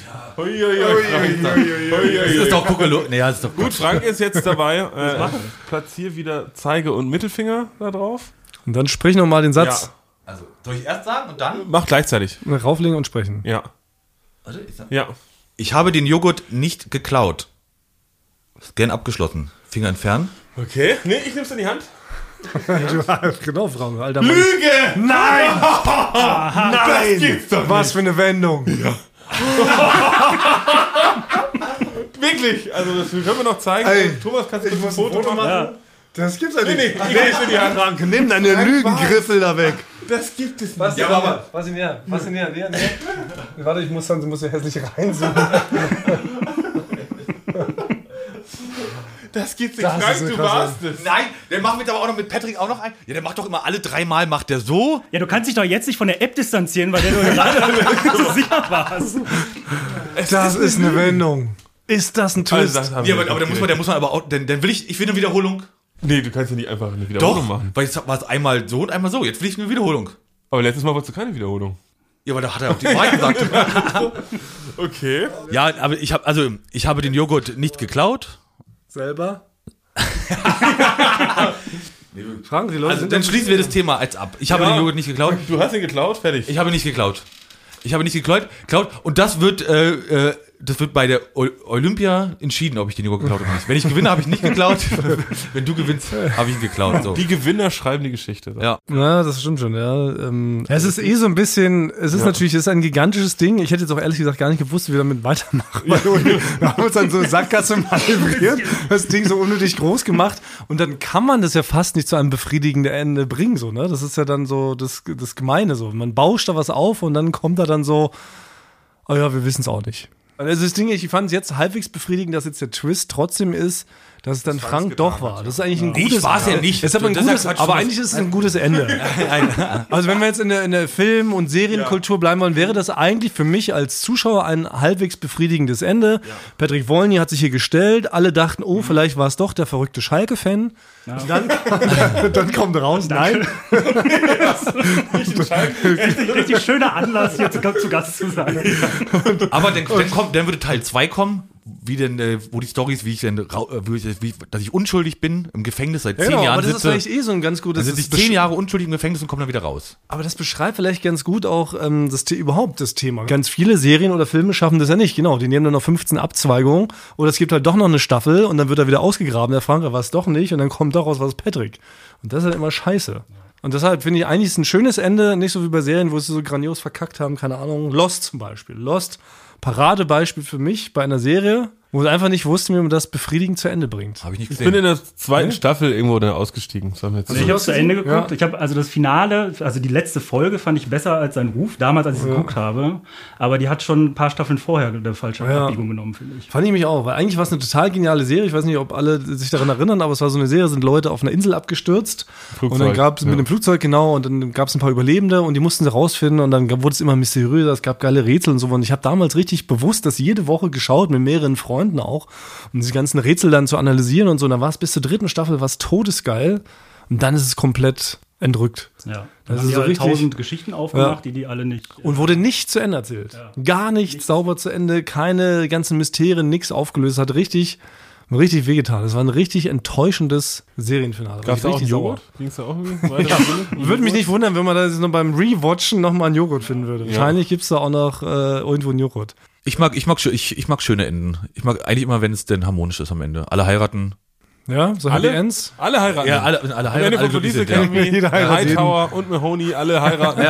S1: Das ist doch Kuckelow. Nee, das ist doch
S2: Gut, Frank ist jetzt dabei. Platzier wieder Zeige und Mittelfinger da drauf.
S3: Und dann sprich nochmal den Satz.
S1: Also, soll ich erst sagen und dann?
S2: Mach gleichzeitig.
S3: Rauflegen und sprechen.
S2: Ja.
S1: Warte, ich sag.
S2: Ja.
S1: Ich habe den Joghurt nicht geklaut. Scan abgeschlossen. Finger entfernen.
S2: Okay. Nee, ich nehm's in die Hand.
S3: Genau, Frank, alter Mann.
S2: Lüge!
S3: Nein!
S2: Das gibt's doch
S3: Was
S2: nicht.
S3: für eine Wendung. Ja.
S2: Wirklich, also das können wir noch zeigen.
S3: Ey,
S2: Thomas, kannst du ein Foto machen?
S5: Ja.
S3: Das gibt's ja nicht.
S2: Nee, ich lege in die Hand.
S3: Frank, nimm deine Lügengriffel da weg.
S2: Das gibt es nicht.
S3: Was denn näher? Näher. Warte, ich muss ja hässlich reinzoomen.
S2: Das gibt's nicht.
S3: Das ist
S2: Frank,
S3: eine
S2: du
S3: krasse-
S2: warst es.
S1: Nein, der macht mit aber auch noch mit Patrick auch noch ein. Ja, der macht doch immer alle 3 Mal, macht der so.
S5: Ja, du kannst dich doch jetzt nicht von der App distanzieren, weil der du gerade so sicher warst.
S3: Das ist eine Wendung. Ist das ein Twist?
S2: Also, das haben
S1: Ja,
S2: wir
S1: aber der muss man aber auch, dann will ich will eine Wiederholung.
S2: Nee, du kannst ja nicht einfach eine Wiederholung machen.
S1: Weil jetzt war es einmal so und einmal so. Jetzt will ich eine Wiederholung.
S2: Aber letztes Mal wolltest du keine Wiederholung.
S1: Ja, aber da hat er auch die Wahrheit gesagt.
S2: Okay.
S1: Ja, aber ich habe den Joghurt nicht geklaut.
S3: Selber? Frank, die Leute
S1: Also
S3: sind
S1: dann schließen wir das Thema als ab. Ich habe den Joghurt nicht geklaut.
S2: Du hast ihn geklaut, fertig.
S1: Ich habe nicht geklaut. Und das wird bei der Olympia entschieden, ob ich den Joghurt geklaut habe oder nicht. Wenn ich gewinne, habe ich nicht geklaut. Wenn du gewinnst, habe ich ihn geklaut. So.
S2: Die Gewinner schreiben die Geschichte.
S1: Ja.
S3: Ja, das stimmt schon, ja. Es ist so ein bisschen, es ist ein gigantisches Ding. Ich hätte jetzt auch ehrlich gesagt gar nicht gewusst, wie wir damit weitermachen. Weil wir haben uns dann so eine Sackgasse manövriert, das Ding so unnötig groß gemacht und dann kann man das ja fast nicht zu einem befriedigenden Ende bringen, so, ne? Das ist ja dann so das Gemeine, so. Man bauscht da was auf und dann kommt da dann so, oh ja, wir wissen es auch nicht. Also das Ding, ich fand es jetzt halbwegs befriedigend, dass jetzt der Twist trotzdem ist, dass es dann Frank doch war. Das ist eigentlich ein gutes
S1: Ich war's ja nicht.
S3: Es ist aber ein
S1: Das ist ja
S3: gutes,
S1: Quatsch,
S3: aber
S1: Thomas.
S3: eigentlich ist es ein gutes Ende. Also wenn wir jetzt in der Film- und Serienkultur bleiben wollen, wäre das eigentlich für mich als Zuschauer ein halbwegs befriedigendes Ende. Patrick Wolny hat sich hier gestellt, alle dachten, oh, vielleicht war es doch der verrückte Schalke-Fan. Dann kommt raus, nein.
S5: Richtig schöner Anlass, hier zu Gast zu sein.
S1: Aber dann würde Teil 2 kommen, wie denn, wo die Storys, dass ich unschuldig bin, im Gefängnis seit 10 Jahren
S3: aber das
S1: sitze.
S3: ist vielleicht so ein ganz gutes...
S1: Dann sitze ich 10 Jahre unschuldig im Gefängnis und komme dann wieder raus.
S3: Aber das beschreibt vielleicht ganz gut auch überhaupt das Thema. Ganz viele Serien oder Filme schaffen das ja nicht, genau. Die nehmen dann noch 15 Abzweigungen oder es gibt halt doch noch eine Staffel und dann wird er wieder ausgegraben, der Frank war es doch nicht und dann kommt daraus was Patrick. Und das ist halt immer scheiße. Und deshalb finde ich eigentlich ist ein schönes Ende, nicht so wie bei Serien, wo sie so grandios verkackt haben, keine Ahnung. Lost zum Beispiel. Lost, Paradebeispiel für mich bei einer Serie, wo sie einfach nicht wussten, wie man das befriedigend zu Ende bringt.
S1: Habe ich nicht
S2: Ich bin
S1: gesehen.
S2: in der zweiten Staffel irgendwo dann ausgestiegen. Das haben wir jetzt
S5: Ich habe zu Ende geguckt.
S3: Ja.
S5: Ich habe also das Finale, also die letzte Folge fand ich besser als sein Ruf, damals, als ich sie geguckt habe. Aber die hat schon ein paar Staffeln vorher eine falsche Abbiegung genommen, finde ich.
S3: Fand ich mich auch, weil eigentlich war es eine total geniale Serie. Ich weiß nicht, ob alle sich daran erinnern, aber es war so eine Serie, sind Leute auf einer Insel abgestürzt.
S2: Flugzeug,
S3: Und dann gab es mit dem Flugzeug, genau, und dann gab es ein paar Überlebende und die mussten sie rausfinden und dann wurde es immer mysteriöser, es gab geile Rätsel und so. Und ich habe damals richtig bewusst das jede Woche geschaut, mit mehreren Freunden auch, um diese ganzen Rätsel dann zu analysieren und so. Und dann war es bis zur 3. Staffel was todesgeil und dann ist es komplett entrückt.
S5: Ja.
S3: Das
S5: Dann
S3: ist
S5: haben die
S3: so
S5: halt
S3: richtig-
S5: 1000 Geschichten aufgemacht, die alle nicht.
S3: Und wurde nicht zu Ende erzählt. Gar nicht sauber zu Ende, keine ganzen Mysterien, nichts aufgelöst. Hat richtig wehgetan. Das war ein richtig enttäuschendes Serienfinale.
S2: Gab es
S3: War
S2: auch einen
S3: richtig
S2: Joghurt? Ging es da auch irgendwie weiter?
S3: Würde mich nicht wundern, wenn man da jetzt noch beim Rewatchen nochmal einen Joghurt finden würde. Wahrscheinlich gibt es da auch noch irgendwo einen Joghurt.
S1: Ich mag schöne Enden. Ich mag eigentlich immer, wenn es denn harmonisch ist am Ende. Alle heiraten.
S3: Ja, so Happy Ends.
S2: Alle heiraten.
S1: Ja, alle
S2: Am Ende
S1: heiraten. Alle
S2: von
S1: glücklich
S2: Police
S1: sind, ja.
S2: Academy,
S3: Jeder heiratet
S2: Hightower und Mahoney, alle heiraten.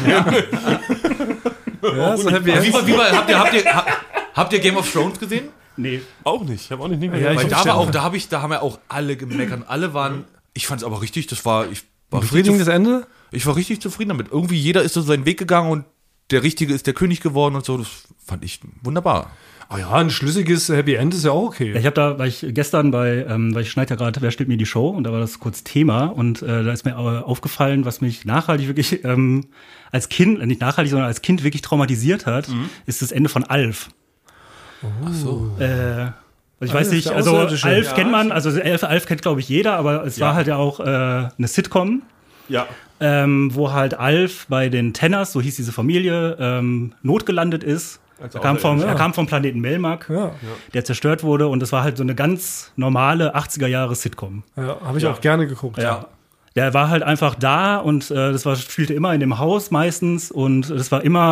S3: Ja, so Happy
S1: Wie,
S3: Ends.
S1: wie, habt ihr Game of Thrones gesehen?
S5: Nee.
S2: Auch nicht. Ich habe auch nicht mehr
S3: Ja,
S2: gesehen.
S3: ich
S1: Weil
S3: hab
S1: da haben ja auch alle gemeckert. Alle waren, ich fand es aber richtig, ich war
S3: Befriedigendes Ende?
S1: Ich war richtig zufrieden damit. Irgendwie jeder ist so seinen Weg gegangen und der Richtige ist der König geworden und so. Das fand ich wunderbar.
S3: Oh ja, ein schlüssiges Happy End ist ja auch okay.
S5: Ich habe da, weil ich gestern weil ich schneide ja gerade Wer stellt mir die Show und da war das kurz Thema und da ist mir aufgefallen, was mich nachhaltig wirklich als Kind, nicht nachhaltig, sondern als Kind wirklich traumatisiert hat, ist das Ende von Alf.
S1: Ach so.
S5: Also ich weiß
S3: Alf,
S5: nicht,
S3: der
S5: also
S3: Außerirdische.
S5: Alf kennt man, also Alf kennt glaube ich jeder, aber es war halt ja auch eine Sitcom,
S2: Ja.
S5: wo halt Alf bei den Tenners, so hieß diese Familie, notgelandet ist. Er kam vom Planeten Melmac,
S3: Ja.
S5: der zerstört wurde und das war halt so eine ganz normale 80er-Jahre-Sitcom.
S3: Ja, habe ich auch gerne geguckt.
S5: Ja. Der war halt einfach da und spielte immer in dem Haus meistens und das war immer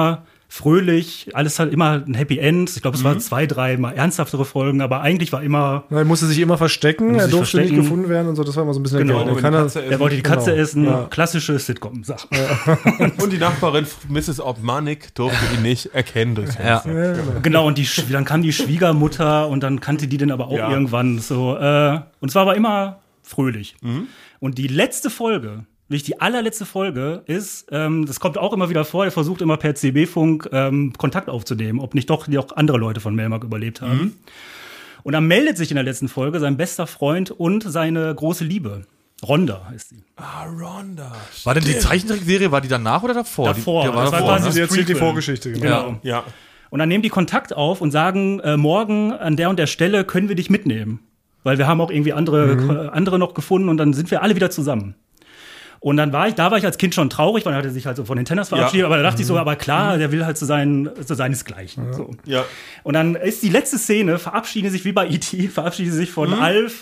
S5: fröhlich, alles hat immer ein Happy End. Ich glaube, es waren 2, 3 mal ernsthaftere Folgen, aber eigentlich war immer...
S3: Er musste sich immer verstecken, er durfte nicht gefunden werden und so, das war immer so ein bisschen
S5: Genau. Er wollte die Katze essen,
S3: Ja.
S5: klassische Sitcom-Sachen.
S2: Und die Nachbarin, Mrs. Obmanik, durfte ihn nicht erkennen durchs Fenster.
S5: Genau, und dann kam die Schwiegermutter und dann kannte die den aber auch irgendwann so. Und es war aber immer fröhlich. Und die letzte Folge, wirklich die allerletzte Folge ist, das kommt auch immer wieder vor, er versucht immer per CB-Funk Kontakt aufzunehmen, ob nicht doch auch andere Leute von Melmark überlebt haben. Und dann meldet sich in der letzten Folge sein bester Freund und seine große Liebe. Rhonda ist sie.
S2: Rhonda.
S1: War denn die Zeichentrickserie, war die danach oder davor?
S5: Davor.
S1: Die war
S5: Das war
S1: davor,
S5: quasi
S1: ne?
S3: Sie erzählt die
S5: Prequel.
S3: Vorgeschichte.
S5: Genau.
S2: Ja.
S5: Und dann nehmen die Kontakt auf und sagen, morgen an der und der Stelle können wir dich mitnehmen. Weil wir haben auch irgendwie andere noch gefunden und dann sind wir alle wieder zusammen. Und dann war ich als Kind schon traurig, weil er hatte sich halt so von den Tenners verabschiedet, aber da dachte ich so, aber klar, der will halt zu seinesgleichen. So.
S2: Ja.
S5: Und dann ist die letzte Szene, verabschieden sich wie bei E.T., verabschieden sich von Alf.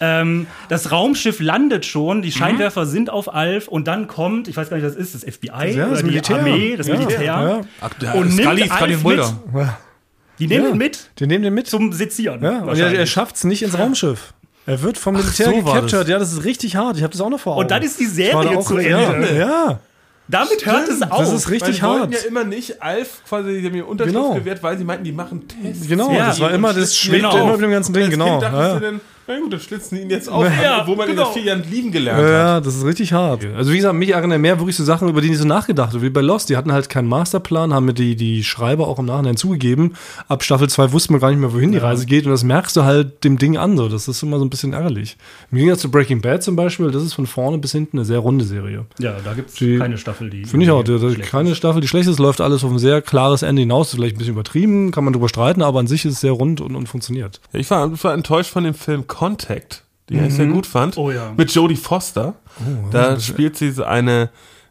S5: Das Raumschiff landet schon, die Scheinwerfer sind auf Alf und dann kommt, ich weiß gar nicht, was das ist, das FBI
S3: Ja, das
S5: oder
S3: Militär.
S5: die Armee, das Militär.
S3: Ja.
S5: Und nimmt
S1: Scully
S5: Alf
S1: Mulder.
S5: mit. Die nehmen ihn mit
S3: Die nehmen den mit.
S5: zum Sezieren.
S3: Ja, und er
S5: wahrscheinlich.
S3: schafft es nicht ins Raumschiff. Er wird vom Militär
S1: so war
S3: gecaptured.
S1: das.
S3: Ja, das ist richtig hart. Ich habe das auch noch vor Augen.
S5: Und dann ist die
S3: Das war
S5: Serie
S3: da auch,
S5: zu Ende.
S3: ja.
S5: Damit hört es auf.
S3: Das ist richtig
S2: Weil die
S3: hart.
S2: wollten ja immer nicht Alf quasi, die haben mir Unterschrift
S3: Genau.
S2: gewährt, weil sie meinten, die machen Tests.
S3: Genau,
S5: Ja,
S3: das war immer, das schwebt
S5: genau.
S3: immer mit dem ganzen Ding,
S2: Als
S3: genau.
S2: Kind dachtest
S3: Ja.
S2: du denn, na gut, dann schlitzen die ihn jetzt auf,
S5: Ja,
S2: wo man
S5: genau.
S2: in den 4 Jahren lieben gelernt hat.
S3: Ja, das ist richtig hart. Also wie gesagt, mich erinnern mehr wirklich so Sachen, über die nicht so nachgedacht habe, wie bei Lost. Die hatten halt keinen Masterplan, haben mir die Schreiber auch im Nachhinein zugegeben. Ab Staffel 2 wussten wir gar nicht mehr, wohin die Reise geht. Und das merkst du halt dem Ding an. So. Das ist immer so ein bisschen ärgerlich. Im Gegensatz zu Breaking Bad zum Beispiel, das ist von vorne bis hinten eine sehr runde Serie.
S5: Ja, da gibt es
S3: Die-
S5: keine Staffel, die.
S3: Finde ich auch.
S5: schlecht
S3: Keine
S5: ist.
S3: Staffel, die schlecht ist, läuft alles auf ein sehr klares Ende hinaus. Ist vielleicht ein bisschen übertrieben, kann man drüber streiten, aber an sich ist es sehr rund und funktioniert.
S2: Ich war enttäuscht von dem Film Contact, den ich sehr gut fand.
S5: Oh ja.
S2: Mit Jodie Foster. Da spielt sie so eine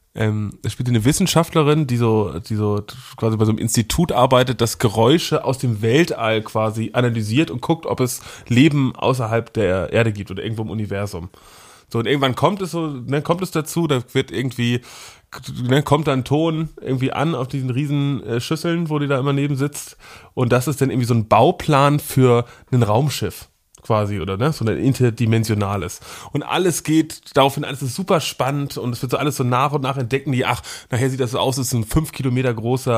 S2: Wissenschaftlerin, die so quasi bei so einem Institut arbeitet, das Geräusche aus dem Weltall quasi analysiert und guckt, ob es Leben außerhalb der Erde gibt oder irgendwo im Universum. So, und irgendwann kommt es dazu, da wird irgendwie, kommt dann Ton irgendwie an auf diesen riesen Schüsseln, wo die da immer neben sitzt. Und das ist dann irgendwie so ein Bauplan für ein Raumschiff quasi, oder ne, so ein interdimensionales. Und alles geht daraufhin, alles ist super spannend und es wird so alles so nach und nach entdecken die, nachher sieht das so aus, es ist ein 5 Kilometer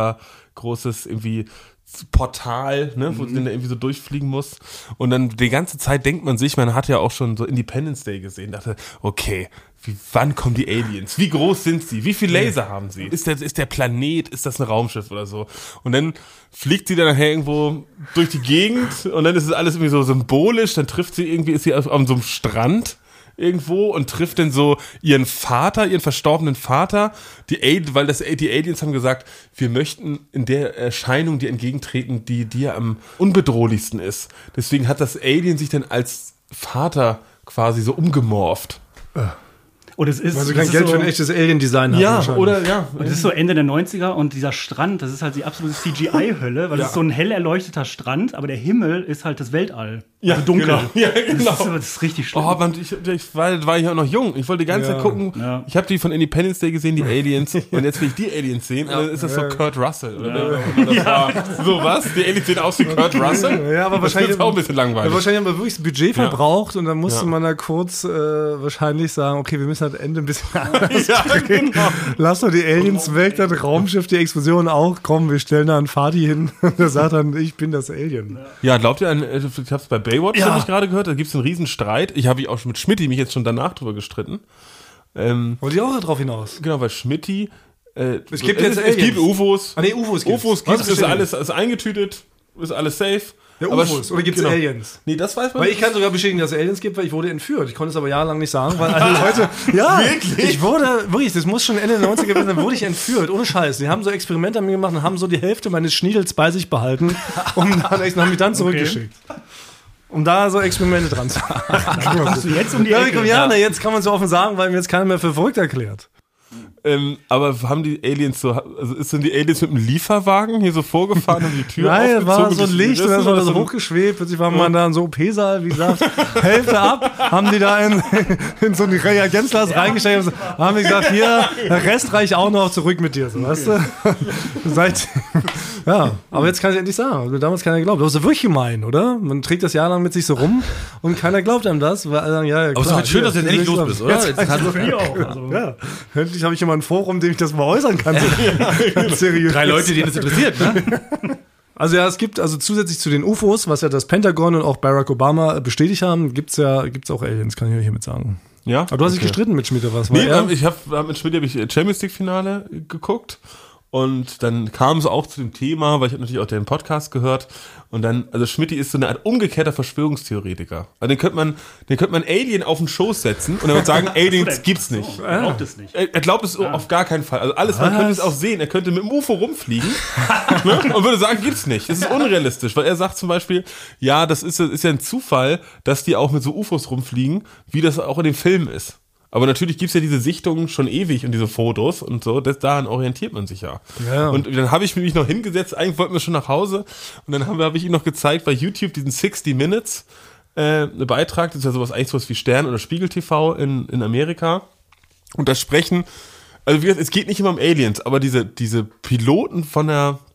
S2: großes irgendwie Portal, ne, wo sie dann irgendwie so durchfliegen muss. Und dann die ganze Zeit denkt man sich, man hat ja auch schon so Independence Day gesehen, dachte, okay, wann kommen die Aliens? Wie groß sind sie? Wie viel Laser haben sie? Ist der Planet, ist das ein Raumschiff oder so? Und dann fliegt sie dann nachher irgendwo durch die Gegend und dann ist es alles irgendwie so symbolisch, dann ist sie auf so einem Strand irgendwo und trifft dann so ihren verstorbenen Vater. Die Aliens haben gesagt, wir möchten in der Erscheinung dir entgegentreten, die dir am unbedrohlichsten ist. Deswegen hat das Alien sich dann als Vater quasi so umgemorpht.
S5: Und es ist,
S3: Weil sie
S5: das
S3: kein
S5: ist
S3: Geld
S5: so,
S3: für ein echtes Alien-Design haben. wahrscheinlich.
S5: Und es ist so Ende der 90er und dieser Strand, das ist halt die absolute CGI-Hölle, weil es ist so ein hell erleuchteter Strand, aber der Himmel ist halt das Weltall.
S2: Ja,
S5: also dunkel.
S2: genau. Ja, genau.
S5: Das ist richtig schlimm.
S2: Oh, Mann, ich war ja auch noch jung. Ich wollte die ganze Zeit gucken.
S5: Ja.
S2: Ich habe die von Independence Day gesehen, die Aliens. Und jetzt will ich die Aliens sehen. Und dann ist das so Kurt Russell. Oder? Das war so was? Die Aliens sehen aus wie Kurt Russell?
S3: Ja, aber
S2: das
S3: wahrscheinlich
S2: ist auch ein bisschen langweilig.
S3: Ja, wahrscheinlich haben wir wirklich das Budget verbraucht und dann musste
S2: Ja.
S3: man da kurz wahrscheinlich sagen, okay, wir müssen das Ende ein bisschen anders
S2: Ja,
S3: kriegen.
S2: genau.
S3: Lass doch die Aliens weg, das Raumschiff, die Explosion auch. Komm, wir stellen da einen Fadi hin. Und der sagt dann, ich bin das Alien.
S2: Ja, glaubt ihr ich hab's bei Baywatch hab ich gerade gehört, da gibt's einen riesen Streit. Ich habe auch mit Schmitty mich jetzt schon danach drüber gestritten.
S3: Wollt ihr auch drauf hinaus?
S2: Genau, weil Schmitty
S3: Es gibt jetzt
S2: es gibt
S3: Aliens.
S2: UFOs.
S3: Ah, nee, UFOs gibt's.
S2: UFOs
S3: Was
S2: gibt's,
S3: ist
S2: ist
S3: denn?
S2: alles ist eingetütet, ist alles safe.
S3: Ja,
S2: Aber
S3: UFOs. Oder gibt's
S2: genau.
S3: Aliens?
S2: Nee, das weiß man
S3: Weil ich kann sogar bestätigen, dass es Aliens gibt, weil ich wurde entführt. Ich konnte es aber jahrelang nicht sagen, weil alle Leute... Ja,
S2: Wirklich?
S3: ich wurde, wirklich, das muss schon Ende der 90er gewesen sein, wurde ich entführt, ohne Scheiß. Die haben so Experimente an mir gemacht und haben so die Hälfte meines Schniedels bei sich behalten und haben mich dann zurückgeschickt. Um da so Experimente dran zu haben.
S5: Hast du jetzt um die
S3: Ja,
S5: Ecke?
S3: komm, ja, na, jetzt kann man so offen sagen, weil mir jetzt keiner mehr für verrückt erklärt.
S2: Aber haben die Aliens sind die Aliens mit einem Lieferwagen hier so vorgefahren und die Tür
S3: Nein, war
S2: aufgezogen?
S3: so ein Licht und dann war das so hochgeschwebt. Plötzlich waren wir da in so OP-Saal, wie gesagt, Hälfte ab, haben die da in so ein Reagenzglas reingestellt und haben die gesagt, hier, der Rest reicht auch noch, zurück mit dir, so, weißt du? Ja, aber jetzt kann ich endlich sagen, hat mir damals keiner geglaubt. Das ist wirklich gemein, oder? Man trägt das jahrelang mit sich so rum und keiner glaubt einem das, weil alle sagen, ja, klar.
S1: Aber es ist halt schön, dass du jetzt endlich los bist, oder? Jetzt kannst du
S5: auch. Also.
S3: Ja, endlich habe ich immer ein Forum, in dem ich das mal äußern kann. Ganz seriös.
S1: 3 Leute, denen das interessiert, ne?
S3: Also ja, es gibt also zusätzlich zu den UFOs, was ja das Pentagon und auch Barack Obama bestätigt haben, gibt's auch Aliens, kann ich euch hiermit sagen.
S2: Ja?
S3: Aber du hast dich gestritten mit Schmidt, oder was?
S2: Nee, mit Schmidt habe ich Champions League Finale geguckt. Und dann kam es auch zu dem Thema, weil ich habe natürlich auch den Podcast gehört. Und dann, also Schmidti ist so eine Art umgekehrter Verschwörungstheoretiker. Also den könnte man Alien auf den Schoß setzen und er würde sagen, Aliens gibt's nicht.
S5: Er glaubt es nicht.
S2: Er glaubt es auf gar keinen Fall. Also alles, man könnte es auch sehen. Er könnte mit dem UFO rumfliegen ne? Und würde sagen, gibt's nicht. Das ist unrealistisch, weil er sagt zum Beispiel, ja, das ist ja ein Zufall, dass die auch mit so UFOs rumfliegen, wie das auch in den Filmen ist. Aber natürlich gibt's ja diese Sichtungen schon ewig und diese Fotos und so, daran orientiert man sich ja. Und dann habe ich mich noch hingesetzt, eigentlich wollten wir schon nach Hause und dann habe ich ihm noch gezeigt bei YouTube diesen 60 Minutes Beitrag, das ist ja sowas wie Stern oder Spiegel TV in Amerika und da sprechen, also wie gesagt, es geht nicht immer um Aliens, aber diese Piloten von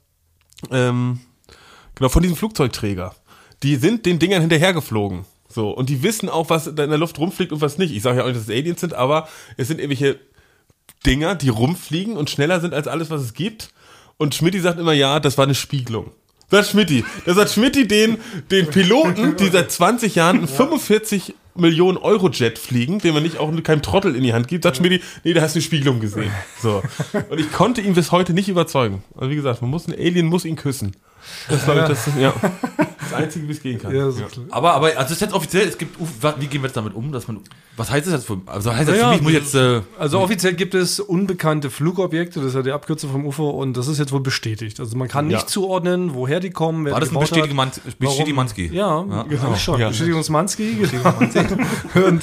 S2: von diesem Flugzeugträger, die sind den Dingern hinterhergeflogen. So, und die wissen auch, was da in der Luft rumfliegt und was nicht. Ich sage ja auch nicht, dass es Aliens sind, aber es sind irgendwelche Dinger, die rumfliegen und schneller sind als alles, was es gibt. Und Schmidti sagt immer, ja, das war eine Spiegelung. Das hat Schmidti den Piloten, die seit 20 Jahren einen 45 Millionen Euro Jet fliegen, den man nicht auch keinem Trottel in die Hand gibt, sagt Schmidti, nee, da hast du eine Spiegelung gesehen. So. Und ich konnte ihn bis heute nicht überzeugen. Also wie gesagt, ein Alien muss ihn küssen. Das glaube ich, das Einzige, wie es gehen kann. Ja, so
S1: aber also es ist jetzt offiziell, wie gehen wir jetzt damit um, was heißt das jetzt für, also heißt das für mich, muss ich jetzt,
S3: also offiziell gibt es unbekannte Flugobjekte, das ist ja die Abkürzung vom UFO und das ist jetzt wohl bestätigt. Also man kann nicht zuordnen, woher die kommen, wer
S1: war das ein Bestätigungsmanski?
S3: Ja, genau schon. Ja. Bestätigungsmanski. Und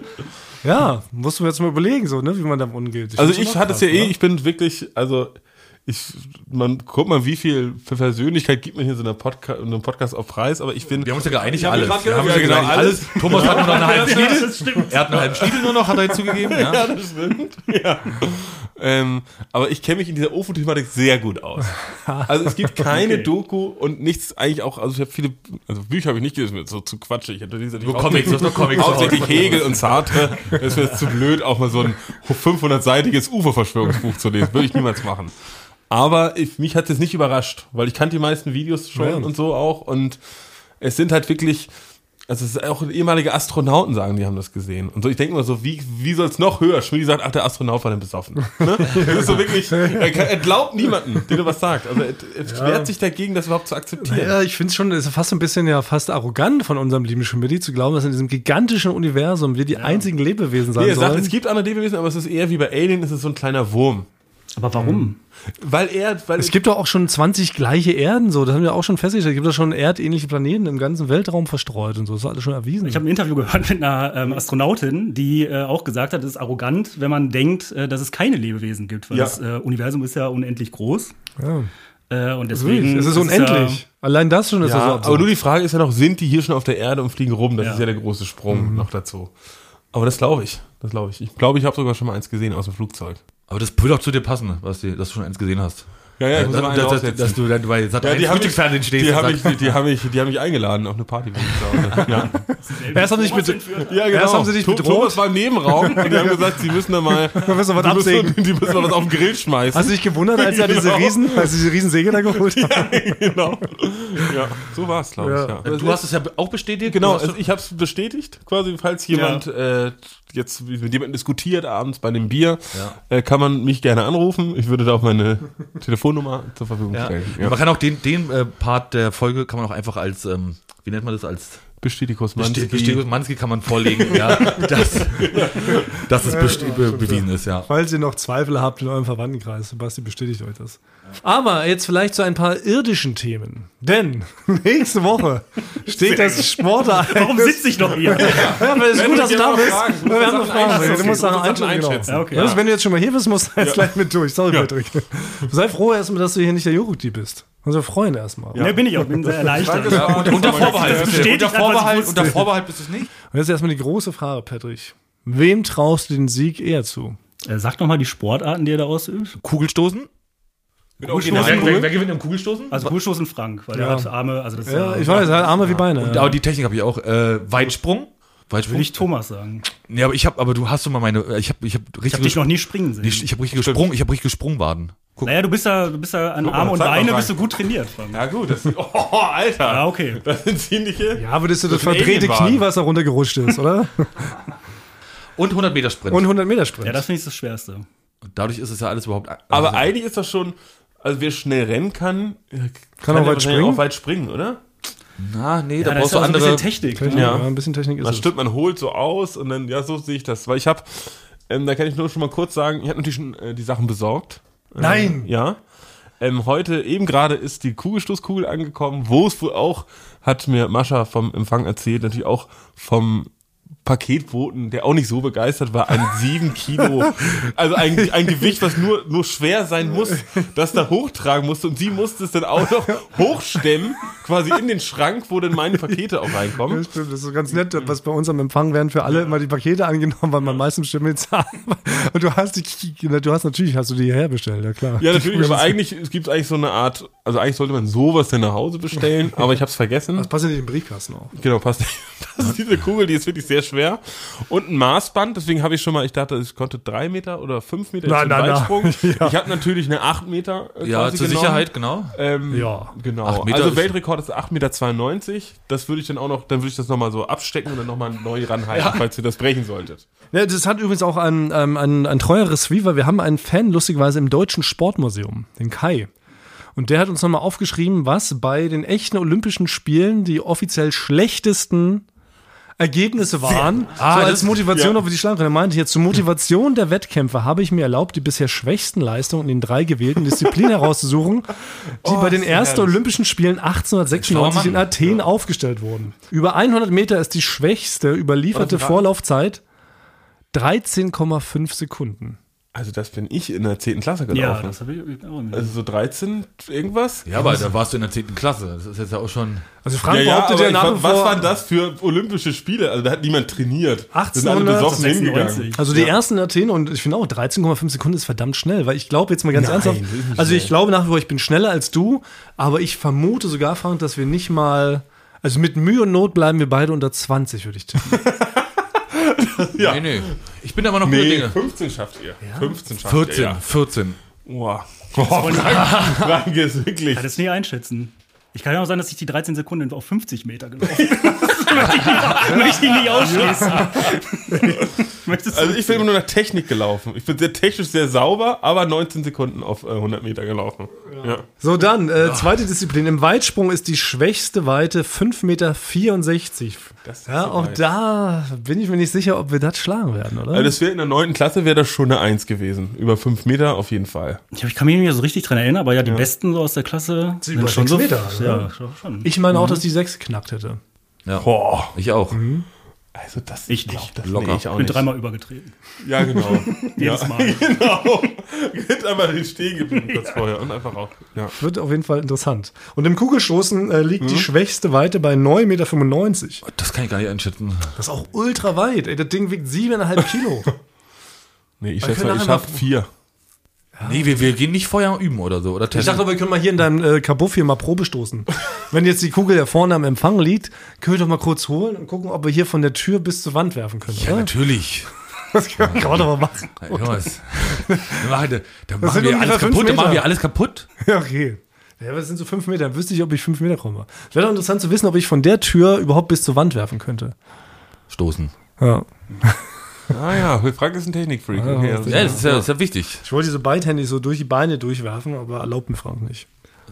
S3: musst du mir jetzt mal überlegen, so, ne, wie man damit umgeht.
S2: Also ich hatte es ja ich bin wirklich, also guck mal, wie viel für Persönlichkeit gibt man hier in einem Podcast auf Preis, aber ich finde...
S1: Wir haben uns ja geeinigt, alles.
S2: Wir haben uns ja genau alles.
S1: Thomas hat nur noch einen halben Stiefel. Er hat einen halben Stiefel nur noch, hat er jetzt zugegeben. Ja,
S2: das stimmt. Ja. Aber ich kenne mich in dieser UFO-Thematik sehr gut aus. Also es gibt keine Doku und nichts eigentlich auch, also ich habe viele, Bücher habe ich nicht gelesen, so zu Quatsch. Ich hatte
S1: nur Comics,
S2: hauptsächlich Hegel und Sartre. Das wäre zu blöd, auch mal so ein 500-seitiges UFO-Verschwörungsbuch zu lesen. Würde ich niemals machen. Aber mich hat es nicht überrascht, weil ich kannte die meisten Videos schon und so auch und es sind halt wirklich, also es ist auch ehemalige Astronauten sagen, die haben das gesehen und so. Ich denke mal so, wie soll es noch höher? Schmiedi sagt, ach, der Astronaut war dann besoffen. Ne? Das ist so wirklich, er glaubt niemanden, den er was sagt. Also er wehrt sich dagegen, das überhaupt zu akzeptieren.
S3: Ja, ich finde es schon, es ist fast ein bisschen fast arrogant von unserem lieben Schmiedi zu glauben, dass in diesem gigantischen Universum wir die einzigen Lebewesen sein sollen.
S2: Er sagt, es gibt andere Lebewesen, aber es ist eher wie bei Alien, es ist so ein kleiner Wurm.
S5: Aber warum?
S2: Weil
S3: es gibt doch auch schon 20 gleiche Erden, so. Das haben wir auch schon festgestellt. Es gibt doch schon erdähnliche Planeten im ganzen Weltraum verstreut und so. Das ist alles schon erwiesen.
S5: Ich habe ein Interview gehört mit einer Astronautin, die auch gesagt hat, es ist arrogant, wenn man denkt, dass es keine Lebewesen gibt. Weil das Universum ist ja unendlich groß. Ja. Und deswegen
S3: es ist unendlich. Allein das schon ist so absurd.
S2: Aber nur die Frage ist ja noch, sind die hier schon auf der Erde und fliegen rum? Das ist ja der große Sprung noch dazu. Aber das glaube ich. Ich glaube, ich habe sogar schon mal eins gesehen aus dem Flugzeug.
S1: Aber das würde auch zu dir passen, dass du schon eins gesehen hast.
S2: Ja, ich muss mal
S1: dass du dann bei Sat.1 Frühstücksfernsehen stehst.
S2: Die haben mich eingeladen auf eine Party. Ja.
S3: Erst haben sie dich bedroht.
S2: Thomas war im Nebenraum und die haben gesagt, sie müssen da mal
S3: die müssen
S2: was auf den Grill schmeißen.
S3: Hast du dich gewundert, als er diese Riesensäge da geholt hat?
S2: Ja, genau. Ja, so war es, glaube ich. Ja.
S1: Du hast es ja auch bestätigt?
S2: Genau, ich habe es bestätigt, quasi, falls jemand jetzt mit jemandem diskutiert abends bei einem Bier, kann man mich gerne anrufen. Ich würde da auch meine Telefonnummer zur Verfügung stellen. Ja.
S1: Man kann auch den Part der Folge kann man auch einfach als, wie nennt man das, als
S2: Bestätigungsmanski.
S1: Bestätigungsmanski kann man vorlegen, ja. Dass es bewiesen ist, ja.
S3: Falls ihr noch Zweifel habt in eurem Verwandtenkreis, Basti bestätigt euch das. Aber jetzt vielleicht zu ein paar irdischen Themen. Denn nächste Woche steht das Sportereignis.
S5: Warum sitze ich noch hier?
S3: Ja, aber es ist gut, dass du da bist. Wir haben noch Fragen. Du musst Sachen einschätzen.
S5: Ja, okay.
S3: Wenn du jetzt schon mal hier bist, musst du jetzt gleich mit durch. Sorry, Patrick. Sei froh erstmal, dass du hier nicht der Joghurt bist. Also freuen erstmal.
S5: Ja, bin ich auch. Bin sehr erleichtert.
S1: Unter Vorbehalt.
S5: Bestätigt
S1: Unter Vorbehalt bist du es nicht?
S3: Und jetzt erstmal die große Frage, Patrick. Wem traust du den Sieg eher zu?
S5: Sag doch mal die Sportarten, die er da ausübt.
S1: Kugelstoßen? Wer gewinnt im Kugelstoßen?
S5: Also Kugelstoßen Frank, weil er hat Arme. Also das
S3: Ja, ich weiß, er hat Arme wie Beine.
S1: Aber die Technik habe ich auch. Weitsprung?
S5: Will ich Thomas sagen.
S1: Nee, aber du hast doch mal meine. Ich hab
S5: Ich habe dich noch nie springen sehen.
S1: Ich habe richtig Sprungwaden. Guck.
S5: Naja, du bist ja an Arme und Beine bist du gut trainiert.
S2: Ja gut, Alter.
S5: Ja, okay.
S2: Das sind ziemliche...
S3: Ja, aber das ist das
S2: Das ist ein
S3: verdrehte
S2: Alienwagen.
S3: Knie, was da runtergerutscht ist, oder?
S1: Und 100 Meter Sprint.
S3: Und 100 Meter Sprint.
S5: Ja, das finde ich das Schwerste.
S1: Und dadurch ist es ja alles überhaupt.
S2: Aber eigentlich ist das schon... Also wer schnell rennen kann
S3: auch
S2: ja
S3: weit
S2: wahrscheinlich
S3: springen?
S2: auch weit springen, oder?
S1: Na, nee,
S5: Ja,
S1: da
S5: da
S1: brauchst
S5: ist
S1: du
S5: auch so ein
S1: andere.
S5: bisschen Technik.
S3: Technik,
S5: Ne?
S3: ja, ein bisschen Technik ist
S2: Das
S3: es.
S2: stimmt, man holt so aus und dann, ja, so sehe ich das. Weil ich habe, da kann ich nur schon mal kurz sagen, ich habe natürlich schon die Sachen besorgt.
S3: Nein!
S2: Ja. Heute eben gerade ist die Kugelstoßkugel angekommen, wo es wohl auch, hat mir Mascha vom Empfang erzählt, natürlich auch vom Paketboten, der auch nicht so begeistert war, ein 7 Kilo, also ein Gewicht, was nur schwer sein muss, das da hochtragen musste und sie musste es dann auch noch hochstemmen, quasi in den Schrank, wo dann meine Pakete auch reinkommen.
S3: Ja, stimmt, das ist ganz nett, was bei uns am Empfang werden für alle immer die Pakete angenommen, weil man meistens Stimme zahlt. Und du hast natürlich die hierher bestellt, ja klar.
S2: Ja, natürlich, aber es gibt eigentlich so eine Art, also eigentlich sollte man sowas dann nach Hause bestellen, aber ich habe es vergessen.
S3: Das passt ja nicht in den Briefkasten auch.
S2: Genau, passt nicht. Das ist diese Kugel, die ist wirklich sehr schwer. Und ein Maßband, deswegen habe ich schon mal, ich dachte, ich konnte 3 Meter oder 5 Meter
S3: Nein,
S2: Weitsprung.
S3: ja.
S2: Ich habe natürlich eine 8 Meter
S1: Ja,
S2: quasi
S1: zur
S2: genommen.
S1: Sicherheit, genau.
S3: Ja.
S2: Genau.
S1: 8 Meter
S2: Also
S1: ist-
S2: Weltrekord ist 8,92 Meter. Das würde ich dann auch noch, dann würde ich das nochmal so abstecken und dann nochmal neu ranhalten, falls ihr das brechen solltet.
S3: Ja, das hat übrigens auch ein treueres Receiver. Wir haben einen Fan, lustigerweise, im Deutschen Sportmuseum, den Kai. Und der hat uns nochmal aufgeschrieben, was bei den echten Olympischen Spielen die offiziell schlechtesten Ergebnisse waren. So als Motivation, ob wir die schlagen können. Er meinte hier, zur Motivation der Wettkämpfe habe ich mir erlaubt, die bisher schwächsten Leistungen in den 3 gewählten Disziplinen herauszusuchen, die bei den ersten Olympischen Spielen 1896 in Athen aufgestellt wurden. Über 100 Meter ist die schwächste überlieferte Vorlaufzeit 13,5 Sekunden.
S2: Also das bin ich in der 10. Klasse
S5: Ja,
S2: gelaufen.
S5: das habe ich auch
S2: Also so 13 irgendwas?
S1: Ja, aber da warst du in der 10. Klasse. Das ist jetzt ja auch schon.
S3: Also Frank
S2: Ja,
S3: behauptet
S2: aber
S3: ja nach wie
S2: was
S3: vor,
S2: waren das für Olympische Spiele? Also da hat niemand trainiert. Da sind alle besoffen
S5: 1896.
S2: hingegangen.
S3: also die ersten in Athen, und ich finde auch 13,5 Sekunden ist verdammt schnell, weil ich glaube jetzt mal ganz
S2: Nein,
S3: ernsthaft,
S2: das ist nicht
S3: also ich
S2: schnell.
S3: glaube nach wie vor, ich bin schneller als du, aber ich vermute sogar, Frank, dass wir nicht mal, also mit Mühe und Not bleiben wir beide unter 20, würde ich tippen.
S2: Ja.
S1: Nee. Ich bin aber noch gute
S2: Nee,
S1: Dinge.
S2: 15 schafft ihr. 15 schafft
S1: 14.
S2: ihr. Ja.
S1: 14.
S2: Boah. Frank ist wirklich.
S5: kann das nie einschätzen. Ich kann ja auch sagen, dass ich die 13 Sekunden auf 50 Meter gelaufen bin. Das möchte ich nicht ausschließen. Möchtest du?
S2: Also ich bin immer nur nach Technik gelaufen. Ich bin sehr technisch sehr sauber, aber 19 Sekunden auf 100 Meter gelaufen. Ja.
S3: So, dann, zweite Disziplin. Im Weitsprung ist die schwächste Weite 5,64 Meter.
S2: Das ist
S3: Ja,
S2: so
S3: auch
S2: weit.
S3: da bin ich mir nicht sicher, ob wir das schlagen werden, oder?
S2: Also das wäre in der 9. Klasse wäre das schon eine 1 gewesen. Über 5 Meter auf jeden Fall.
S5: Ich kann mich nicht mehr so richtig dran erinnern, aber ja, die Besten so aus der Klasse
S3: Sie über
S5: schon
S3: 6
S5: so.
S3: Meter,
S5: Ja, schon.
S3: Ich meine auch, dass die 6 geknackt hätte.
S1: Ja.
S2: Boah.
S1: Ich auch.
S2: Also das
S5: Ich nicht.
S2: Das
S1: Locker.
S2: Nee, ich auch
S5: Ich bin
S2: nicht.
S5: 3-mal übergetreten.
S2: Ja, genau.
S5: Jedes Mal.
S2: Genau. Geht einmal stehen geblieben kurz vorher und einfach auch. Ja.
S3: Wird auf jeden Fall interessant. Und im Kugelstoßen liegt die schwächste Weite bei 9,95 Meter.
S1: Das kann ich gar nicht einschätzen.
S3: Das ist auch ultra weit. Ey, das Ding wiegt 7,5 Kilo.
S2: Nee, ich
S3: Wir
S2: schätze
S3: können
S2: mal, ich
S3: nachher
S2: schaffe 4.
S1: Nee, wir gehen nicht vorher üben oder so. Oder
S3: Ich
S1: testen.
S3: dachte aber, wir können mal hier in deinem Kabuff hier mal Probe stoßen. Wenn jetzt die Kugel ja vorne am Empfang liegt, können wir doch mal kurz holen und gucken, ob wir hier von der Tür bis zur Wand werfen können.
S1: Ja,
S3: oder?
S1: natürlich.
S3: Das kann man doch mal machen.
S1: Thomas. Da
S3: sind
S1: machen wir
S3: ungefähr
S1: alles
S3: 5
S1: kaputt. Dann
S3: Meter.
S1: machen wir alles kaputt.
S3: Ja, okay. Ja, aber das sind so 5 Meter. Dann wüsste ich, ob ich 5 Meter komme. Es wäre doch interessant zu wissen, ob ich von der Tür überhaupt bis zur Wand werfen könnte.
S1: Stoßen.
S3: Ja.
S2: Ah ja, Frank ist ein Technikfreak. Okay, also
S1: Ja, das ist ja wichtig.
S3: Ich wollte diese beidhändig so durch die Beine durchwerfen, aber erlaubt mir Frank nicht.